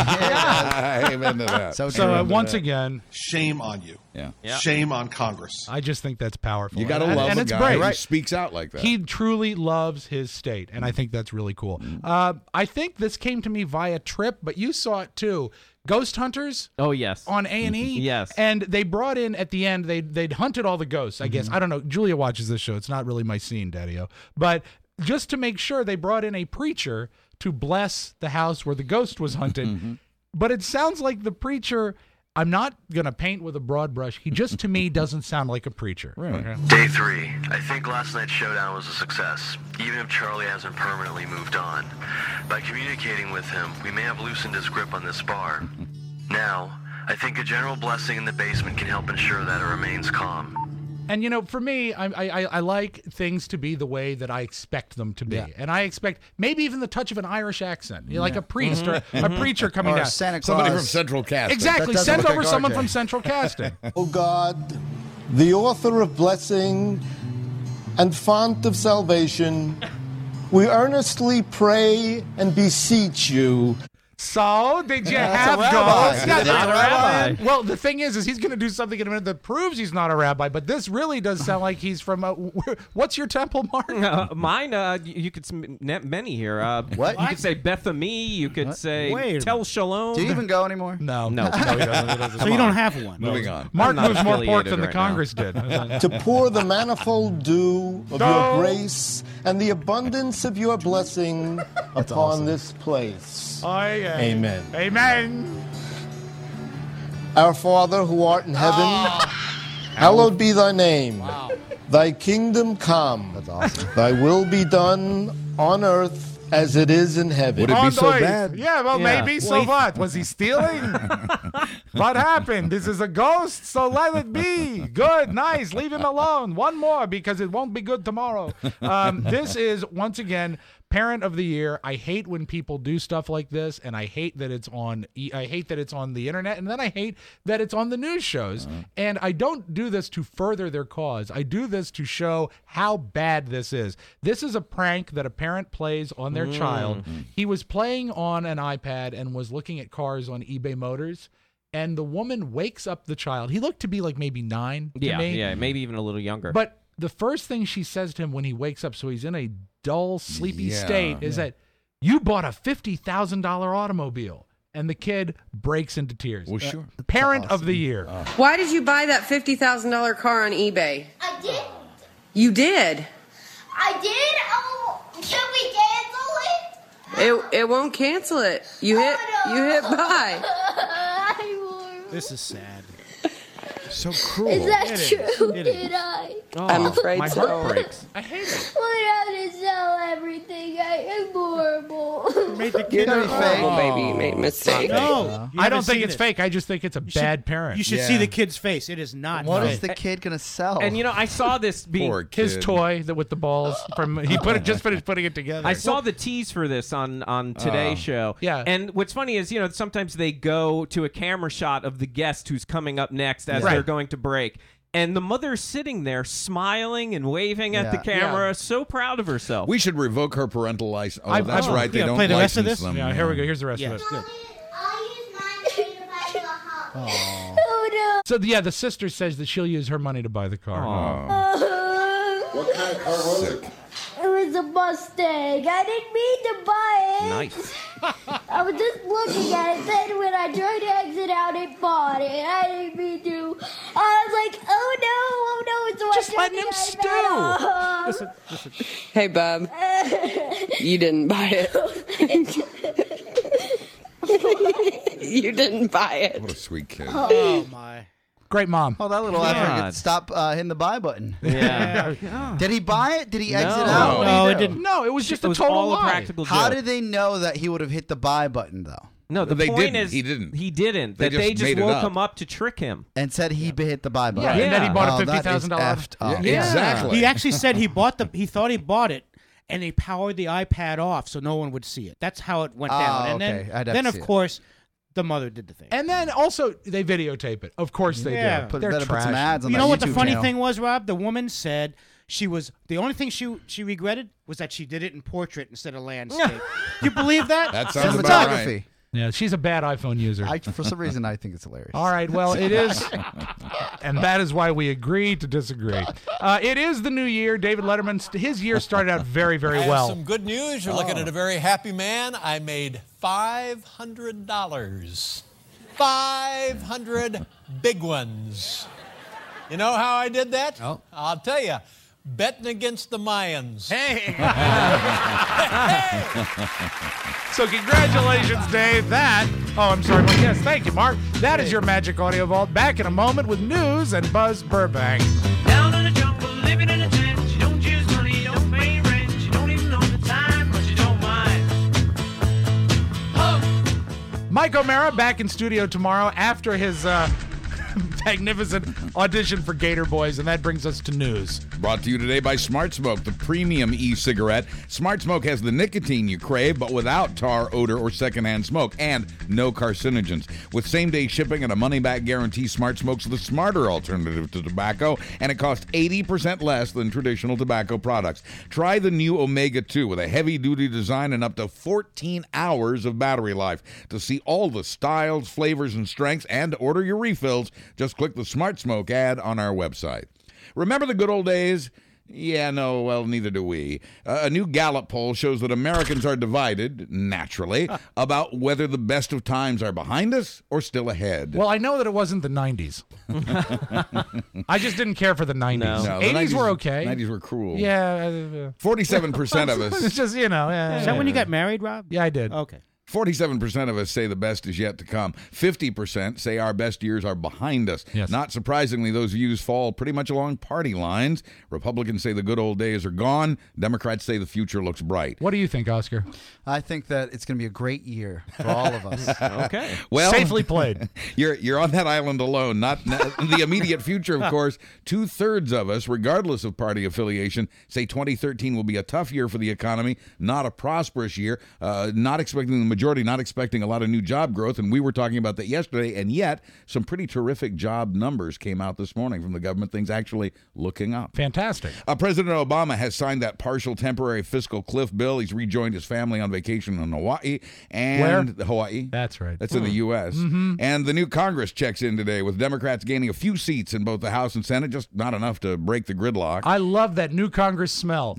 C: Amen to that.
D: So
A: So
D: true.
A: uh, once again,
K: Shame on you.
C: Yeah.
B: Yeah.
K: Shame on Congress.
A: I just think that's powerful.
C: You got to
A: and,
C: love
A: and
C: a
A: it's
C: guy
A: great.
C: who speaks out like that.
A: He truly loves his state, and I think that's really cool.
C: Mm.
A: Uh, I think this came to me via Trip, but you saw it too. Ghost Hunters
B: Oh, yes.
A: on A and E.
B: Yes.
A: And they brought in at the end, they they'd hunted all the ghosts, I guess. I don't know. Julia watches this show. It's not really my scene, Daddy-O. But just to make sure, they brought in a preacher to bless the house where the ghost was hunted. But it sounds like the preacher, I'm not going to paint with a broad brush. He just, to me, doesn't sound like a preacher. Okay?
N: Day three. I think last night's showdown was a success, even if Charlie hasn't permanently moved on. By communicating with him, we may have loosened his grip on this bar. Now, I think a general blessing in the basement can help ensure that it remains calm.
A: And, you know, for me, I, I I like things to be the way that I expect them to be.
D: Yeah.
A: And I expect maybe even the touch of an Irish accent, you know, like a priest or
C: Mm-hmm.
A: a preacher coming
D: Or
A: down.
D: Santa Claus.
C: Somebody from Central Casting.
A: Exactly.
D: That doesn't
A: Send
D: look
A: over
D: like
A: someone
D: R J.
A: from Central Casting.
O: O God, the author of blessing and font of salvation, we earnestly pray and beseech you.
A: So, did you
D: That's
A: have
D: a rabbi.
A: ghosts?
D: Did they
B: Not
D: have
B: a
D: a rabbi?
B: rabbi.
A: Well, the thing is, is he's going to do something in a minute that proves he's not a rabbi. But this really does sound like he's from. A, what's your temple, Mark?
B: Uh, mine, uh, you you could sm- ne- many here. Uh,
D: What?
B: You could say Beth Ami. You could say
E: Wait a
B: Tel Shalom.
D: Do you even go anymore?
A: No,
B: No.
A: no, he doesn't. He doesn't.
E: So you don't have one.
C: Moving on.
A: Mark
B: I'm not
A: moves more pork
B: affiliated
A: than the
B: right now.
A: Congress did.
O: To pour the manifold dew of
A: No.
O: your grace and the abundance of your blessing upon
D: awesome.
O: this place.
A: I, uh,
O: Amen.
A: Amen.
O: Our Father who art in heaven, hallowed be thy name. Thy kingdom come.
D: That's awesome.
O: Thy will be done on earth as it is in heaven.
C: Would it be
A: On
C: so
A: ice.
C: bad?
A: Yeah, well,
B: Yeah.
A: maybe. So
B: Wait.
A: what? Was he stealing? What happened? This is a ghost, so let it be. Good, nice. Leave him alone. One more because it won't be good tomorrow. Um, this is, once again, Parent of the Year. I hate when people do stuff like this, and I hate that it's on. e- I hate that it's on the internet, and then I hate that it's on the news shows. And I don't do this to further their cause. I do this to show how bad this is. This is a prank that a parent plays on their child. He was playing on an iPad and was looking at cars on eBay Motors. And the woman wakes up the child. He looked to be like maybe nine to
B: Yeah,
A: me.
B: yeah, maybe even a little younger.
A: But the first thing she says to him when he wakes up, so he's in a dull, sleepy
C: Yeah.
A: state, is that you bought a fifty thousand dollars automobile. And the kid breaks into tears.
C: Well, sure.
A: Parent of the Year.
P: Why did you buy that fifty thousand dollars car on eBay?
Q: I did.
P: You did.
Q: I did. Oh, should we cancel it?
P: It it won't cancel it. You hit you hit buy.
E: This is sad.
C: So cruel.
Q: Is that
E: It is.
Q: true?
E: It is.
Q: Did I?
B: Oh,
P: I'm afraid
B: my
P: so.
B: heart breaks.
A: I hate it.
Q: We have to sell everything. I am horrible.
E: Made the
D: You're
E: kid
D: gonna be fake.
P: Oh, baby, you made a mistake.
E: No, you
A: I don't
E: haven't
A: think
E: seen
A: it's
E: it.
A: fake. I just think it's a
E: You should-
A: bad parent.
E: You should
C: Yeah.
E: see the kid's face. It is not.
D: What
E: fake.
D: is the kid gonna sell?
B: And you know, I saw this being
C: Poor
A: His
C: kid.
A: toy that with the balls from he put it just finished putting it together.
B: I saw the tease for this on on Today's
C: Oh.
B: show.
A: Yeah.
B: And what's funny is, you know, sometimes they go to a camera shot of the guest who's coming up next as
A: Yeah.
B: they're
A: Right.
B: going to break. And the mother's sitting there smiling and waving at the
D: Yeah.
B: camera, so proud of herself.
C: We should revoke her parental license. Oh,
A: I've-
C: that's
A: I've-
C: right. They
E: yeah,
C: don't
E: play the rest of
C: license
E: this?
C: them.
A: Yeah, here we go. Here's the rest
E: Yeah,
A: of it.
E: good.
Q: I'll use mine to buy you a house. Oh no.
A: So yeah, the sister says that she'll use her money to buy the car.
Q: What kind of car was it? It was a Mustang. I didn't mean to buy it.
B: Nice.
Q: I was just looking at it. Then when I tried to exit out, it bought it. I didn't mean to. I was like, oh no, oh no. So
A: Just
Q: I
A: letting him stew.
E: Listen, listen.
P: Hey, bub, you didn't buy it. You didn't buy it.
C: What a sweet kid.
E: Oh my.
A: Great mom.
D: Oh, that little
B: God.
D: effort could stop uh, hitting the buy button.
B: Yeah.
D: Did he buy it? Did he exit
B: No.
D: out? What did he
E: No, it
D: do?
E: didn't.
A: No, it was just
B: It
A: a
B: was
A: total
B: all
A: lie.
B: a practical
D: How
B: joke.
D: did they know that he would have hit the buy button though?
B: No, the
C: They
B: point
C: didn't.
B: is
C: He didn't.
B: He didn't.
C: They
B: that they
C: just
B: just
C: made it
B: woke
C: up.
B: him up to trick him.
D: And said he hit the buy button.
A: Yeah, and then he bought a
D: Oh,
A: fifty thousand
D: that
A: dollars.
D: is effed up.
C: Yeah, exactly.
E: He actually said he bought the. He thought he bought it, and he powered the iPad off so no one would see it. That's how it went
D: Oh,
E: down. And
D: okay.
E: then,
D: I'd have
E: then
D: to
E: of
D: see it.
E: course, the mother did the thing.
A: And then also they videotape it. Of course they
E: Yeah.
A: do.
D: Put,
A: They're
D: better put some
A: trash.
D: ads on
E: You
D: that
E: know what the
D: YouTube
E: funny
D: channel.
E: thing was, Rob? The woman said she was the only thing she she regretted was that she did it in portrait instead of landscape. You believe that?
C: That sounds about right.
D: Cinematography.
A: Yeah, she's a bad iPhone user.
D: I, for some reason, I think it's hilarious.
A: All right, well, it is, and that is why we agree to disagree. Uh, it is the new year. David Letterman, his year started out very, very
R: I have
A: well.
R: some good news. You're looking at a very happy man. I made five hundred dollars. five hundred big ones. You know how I did that?
A: Oh.
R: I'll tell you. Betting against the Mayans.
A: Hey! So congratulations, Dave. That, oh, I'm sorry. Well, yes, thank you, Mark. That is your Magic Audio Vault. Back in a moment with news and Buzz Burbank.
S: Down in the jungle, living in a tent. You don't choose money, you don't pay rent. You don't even know the time, but you don't mind.
A: Mike O'Mara back in studio tomorrow after his uh, magnificent audition for Gator Boys, and that brings us to news.
C: Brought to you today by Smart Smoke, the premium e-cigarette. Smart Smoke has the nicotine you crave, but without tar, odor, or secondhand smoke, and no carcinogens. With same-day shipping and a money-back guarantee, Smart Smoke's the smarter alternative to tobacco, and it costs eighty percent less than traditional tobacco products. Try the new Omega two with a heavy-duty design and up to fourteen hours of battery life. To see all the styles, flavors, and strengths, and to order your refills, just click the Smart Smoke ad on our website. Remember the good old days? Yeah, no, well, neither do we. Uh, a new Gallup poll shows that Americans are divided, naturally, about whether the best of times are behind us or still ahead.
A: Well, I know that it wasn't the nineties. I just didn't care for the nineties.
C: No, the
A: eighties
C: nineties
A: were okay.
C: nineties were cruel.
A: Yeah. Uh,
C: forty-seven percent of us.
A: It's just, you know. Yeah,
E: Is that when you got married, Rob?
A: Yeah, I did.
E: Okay.
C: forty-seven percent of us say the best is yet to come. fifty percent say our best years are behind us.
A: Yes.
C: Not surprisingly, those views fall pretty much along party lines. Republicans say the good old days are gone. Democrats say the future looks bright.
A: What do you think, Oscar?
D: I think that it's going to be a great year for all of us.
B: Okay.
C: Well,
A: Safely played.
C: You're you're on that island alone. Not, not the immediate future, of course. Two thirds of us, regardless of party affiliation, say twenty thirteen will be a tough year for the economy, not a prosperous year. Uh, not expecting the majority, not expecting a lot of new job growth, and we were talking about that yesterday. And yet, some pretty terrific job numbers came out this morning from the government. Things actually looking up.
A: Fantastic.
C: Uh, President Obama has signed that partial temporary fiscal cliff bill. He's rejoined his family on vacation in Hawaii. And
A: Where?
C: Hawaii.
A: That's right.
C: That's in the U S
A: Mhm.
C: And the new Congress checks in today with Democrats gaining a few seats in both the House and Senate, just not enough to break the gridlock.
A: I love that new Congress smell.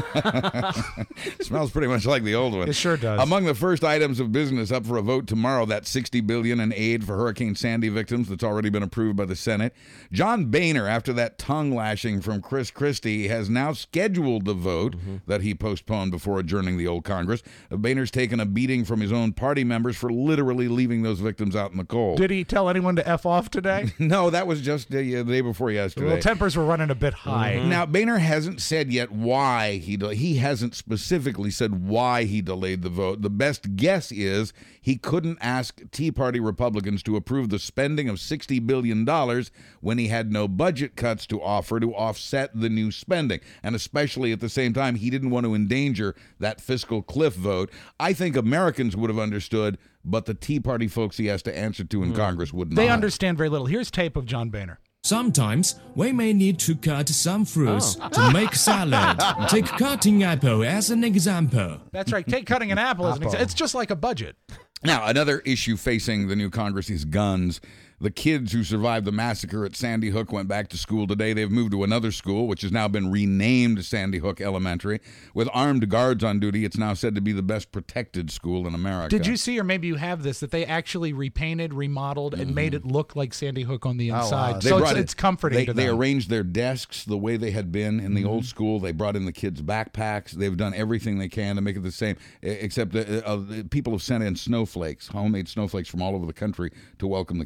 C: Smells pretty much like the old one.
A: It sure does.
C: Among the first items of business up for a vote tomorrow, that sixty billion dollars in aid for Hurricane Sandy victims that's already been approved by the Senate. John Boehner, after that tongue lashing from Chris Christie, has now scheduled the vote
A: Mm-hmm.
C: that he postponed before adjourning the old Congress. Uh, Boehner's taken a beating from his own party members for literally leaving those victims out in the cold.
A: Did he tell anyone to F off today?
C: No, that was just uh, the day before yesterday.
A: Well, tempers were running a bit high.
C: Now, Boehner hasn't said yet why he de- he hasn't specifically said why he delayed the vote. The best guess is he couldn't ask Tea Party Republicans to approve the spending of sixty billion dollars when he had no budget cuts to offer to offset the new spending. And especially at the same time, he didn't want to endanger that fiscal cliff vote. I think Americans would have understood, but the Tea Party folks he has to answer to in Congress would not.
A: They understand very little. Here's tape of John Boehner.
L: Sometimes we may need to cut some fruits
A: Oh.
L: to make salad. Take cutting apple as an example.
A: That's right. Take cutting an apple as an
C: Apple.
A: example. It's just like a budget.
C: Now, another issue facing the new Congress is guns. The kids who survived the massacre at Sandy Hook went back to school today. They've moved to another school, which has now been renamed Sandy Hook Elementary. With armed guards on duty, it's now said to be the best protected school in America.
A: Did you see, or maybe you have this, that they actually repainted, remodeled, and made it look like Sandy Hook on the
C: Oh, wow.
A: inside?
C: They
A: So it's,
C: brought it-
A: it's comforting
C: They,
A: to
C: they
A: them.
C: arranged their desks the way they had been in the
A: Mhm.
C: old school. They brought in the kids' backpacks. They've done everything they can to make it the same, e- except uh, uh, people have sent in snowflakes, homemade snowflakes from all over the country to welcome the kids back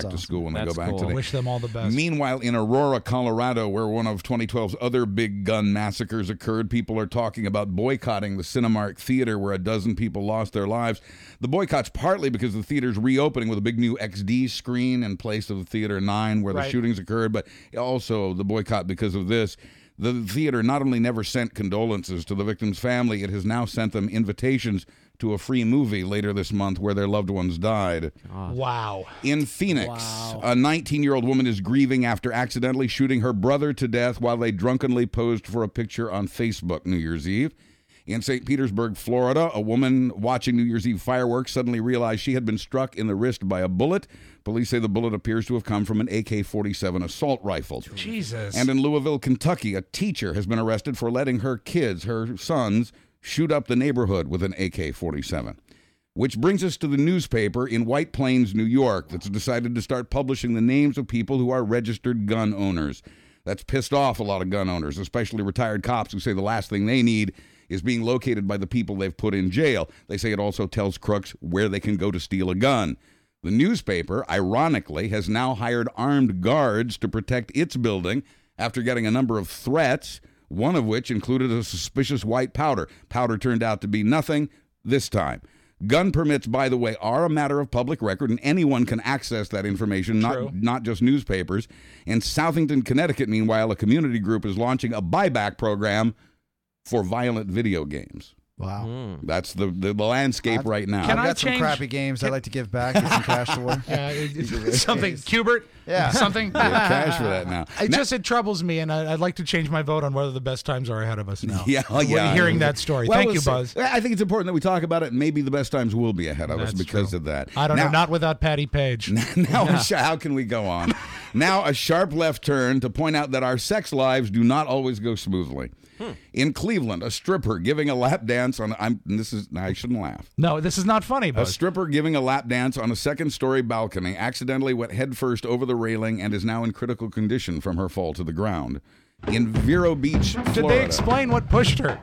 C: to
D: awesome.
C: school when
B: That's
C: they go back
B: cool.
C: today.
A: Wish them all the best.
C: Meanwhile, in Aurora, Colorado, where one of twenty twelve's other big gun massacres occurred, people are talking about boycotting the Cinemark Theater, where a dozen people lost their lives. The boycott's partly because the theater's reopening with a big new X D screen in place of the Theater nine, where the
A: Right.
C: shootings occurred, but also the boycott because of this. The theater not only never sent condolences to the victim's family, it has now sent them invitations to a free movie later this month where their loved ones died.
A: Wow.
C: In Phoenix, a nineteen-year-old woman is grieving after accidentally shooting her brother to death while they drunkenly posed for a picture on Facebook New Year's Eve. In Saint Petersburg, Florida, a woman watching New Year's Eve fireworks suddenly realized she had been struck in the wrist by a bullet. Police say the bullet appears to have come from an A K forty-seven assault rifle.
A: Jesus.
C: And in Louisville, Kentucky, a teacher has been arrested for letting her kids, her sons, shoot up the neighborhood with an A K forty-seven. Which brings us to the newspaper in White Plains, New York, that's decided to start publishing the names of people who are registered gun owners. That's pissed off a lot of gun owners, especially retired cops who say the last thing they need is being located by the people they've put in jail. They say it also tells crooks where they can go to steal a gun. The newspaper, ironically, has now hired armed guards to protect its building after getting a number of threats, one of which included a suspicious white powder. Powder turned out to be nothing this time. Gun permits, by the way, are a matter of public record, and anyone can access that information, not, not just newspapers. In Southington, Connecticut, meanwhile, a community group is launching a buyback program for violent video games.
D: Wow.
C: That's the, the, the landscape
D: I've-
C: right now.
D: I've got some crappy games I'd like to give back, get some cash for.
A: Yeah, it- it's something, Cubert.
D: Yeah.
A: Something.
C: They have cash for that now.
A: It
C: Now-
A: just it troubles me, and I, I'd like to change my vote on whether the best times are ahead of us now.
C: Yeah, well, yeah.
A: Hearing that story.
C: Well,
A: Thank
C: we'll
A: you,
C: see.
A: Buzz.
C: I think it's important that we talk about it. and Maybe the best times will be ahead of us
A: That's
C: because
A: true.
C: of that.
A: I don't
C: now,
A: know. Not without Patty Page.
C: Now, a sh- how can we go on? Now, a sharp left turn to point out that our sex lives do not always go smoothly.
A: Hmm.
C: In Cleveland, a stripper giving a lap dance on. I'm. This is. I shouldn't laugh.
A: No, this is not funny,
C: A
A: Buzz.
C: stripper giving a lap dance on a second-story balcony accidentally went headfirst over the railing and is now in critical condition from her fall to the ground. In Vero Beach, Florida.
A: Did they explain what pushed her?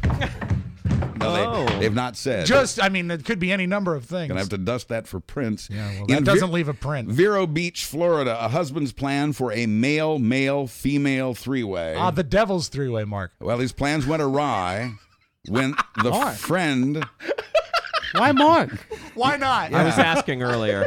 C: No, they,
A: Oh.
C: they've not said.
A: Just, I mean, it could be any number of things.
C: Gonna have to dust that for prints.
A: Yeah, well, that doesn't leave a print.
C: Vero Beach, Florida. A husband's plan for a male, male, female three-way.
A: Ah, the devil's three-way, Mark.
C: Well, his plans went awry when the
A: Mark.
C: friend.
E: Why Mark?
A: Why not?
B: I was asking earlier.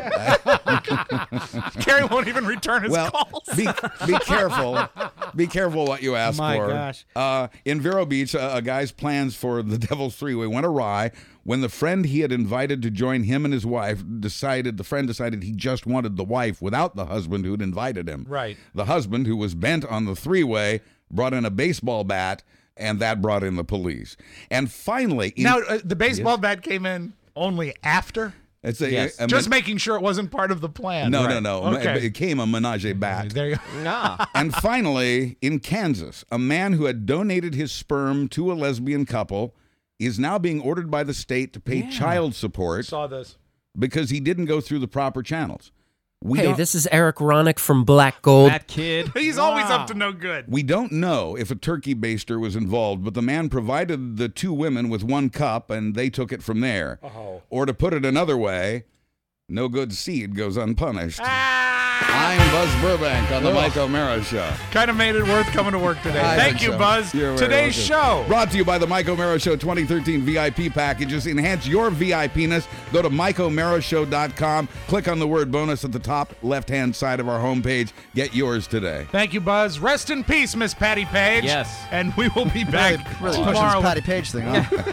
A: Gary won't even return his
C: Well,
A: calls.
C: be, be careful. Be careful what you ask
E: My
C: for.
E: gosh.
C: Uh, in Vero Beach, a, a guy's plans for the Devil's Three-Way went awry when the friend he had invited to join him and his wife decided, the friend decided he just wanted the wife without the husband who'd invited him.
A: Right.
C: The husband, who was bent on the three-way, brought in a baseball bat, and that brought in the police. And finally... In,
A: Now, uh, the baseball bat came in only after?
C: It's a,
B: Yes.
C: a- a-
A: Just making sure it wasn't part of the plan.
C: No,
A: Right.
C: no, no.
A: Okay.
C: It came a menage a bat.
A: There you go.
B: Ah.
C: And finally, in Kansas, a man who had donated his sperm to a lesbian couple is now being ordered by the state to pay child support
A: Saw this.
C: because he didn't go through the proper channels. We
T: Hey,
C: don't,
T: this is Eric Ronick from Black Gold.
B: That kid.
A: He's always up to no good.
C: we don't know if a turkey baster was involved, but the man provided the two women with one cup and they took it from there.
A: Oh.
C: Or to put it another way, no good seed goes unpunished.
A: Ah!
C: I'm Buzz Burbank on the
A: Ugh.
C: Mike O'Mara Show.
A: Kind of made it worth coming to work today.
C: I
A: Thank
C: think
A: you,
C: so.
A: Buzz.
C: You're very
A: Today's
C: welcome.
A: show.
C: Brought to you by the Mike O'Mara Show twenty thirteen V I P packages. Enhance your V I P-ness. Go to Mike O'Mara Show dot com. Click on the word bonus at the top left-hand side of our homepage. Get yours today.
A: Thank you, Buzz. Rest in peace, Miss Patty Page.
B: Yes.
A: And we will be back
D: Really pushing
A: tomorrow.
D: this Patty Page thing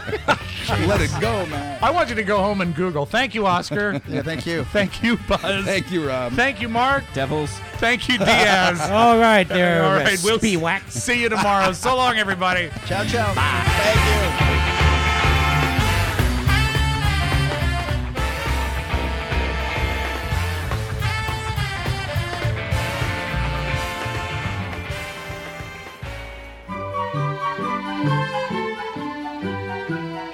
D: on.
C: Let it go, man.
A: I want you to go home and Google. Thank you, Oscar.
D: Yeah, thank you.
A: Thank you, Buzz.
C: Thank you, Rob.
A: Thank you, Mark.
B: Devils.
A: Thank you, Diaz.
E: All right, there.
A: All right, we'll
E: Spiewak.
A: see you tomorrow. So long, everybody.
D: Ciao, ciao. Thank you.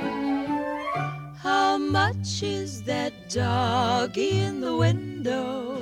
M: How much is that dog in the window?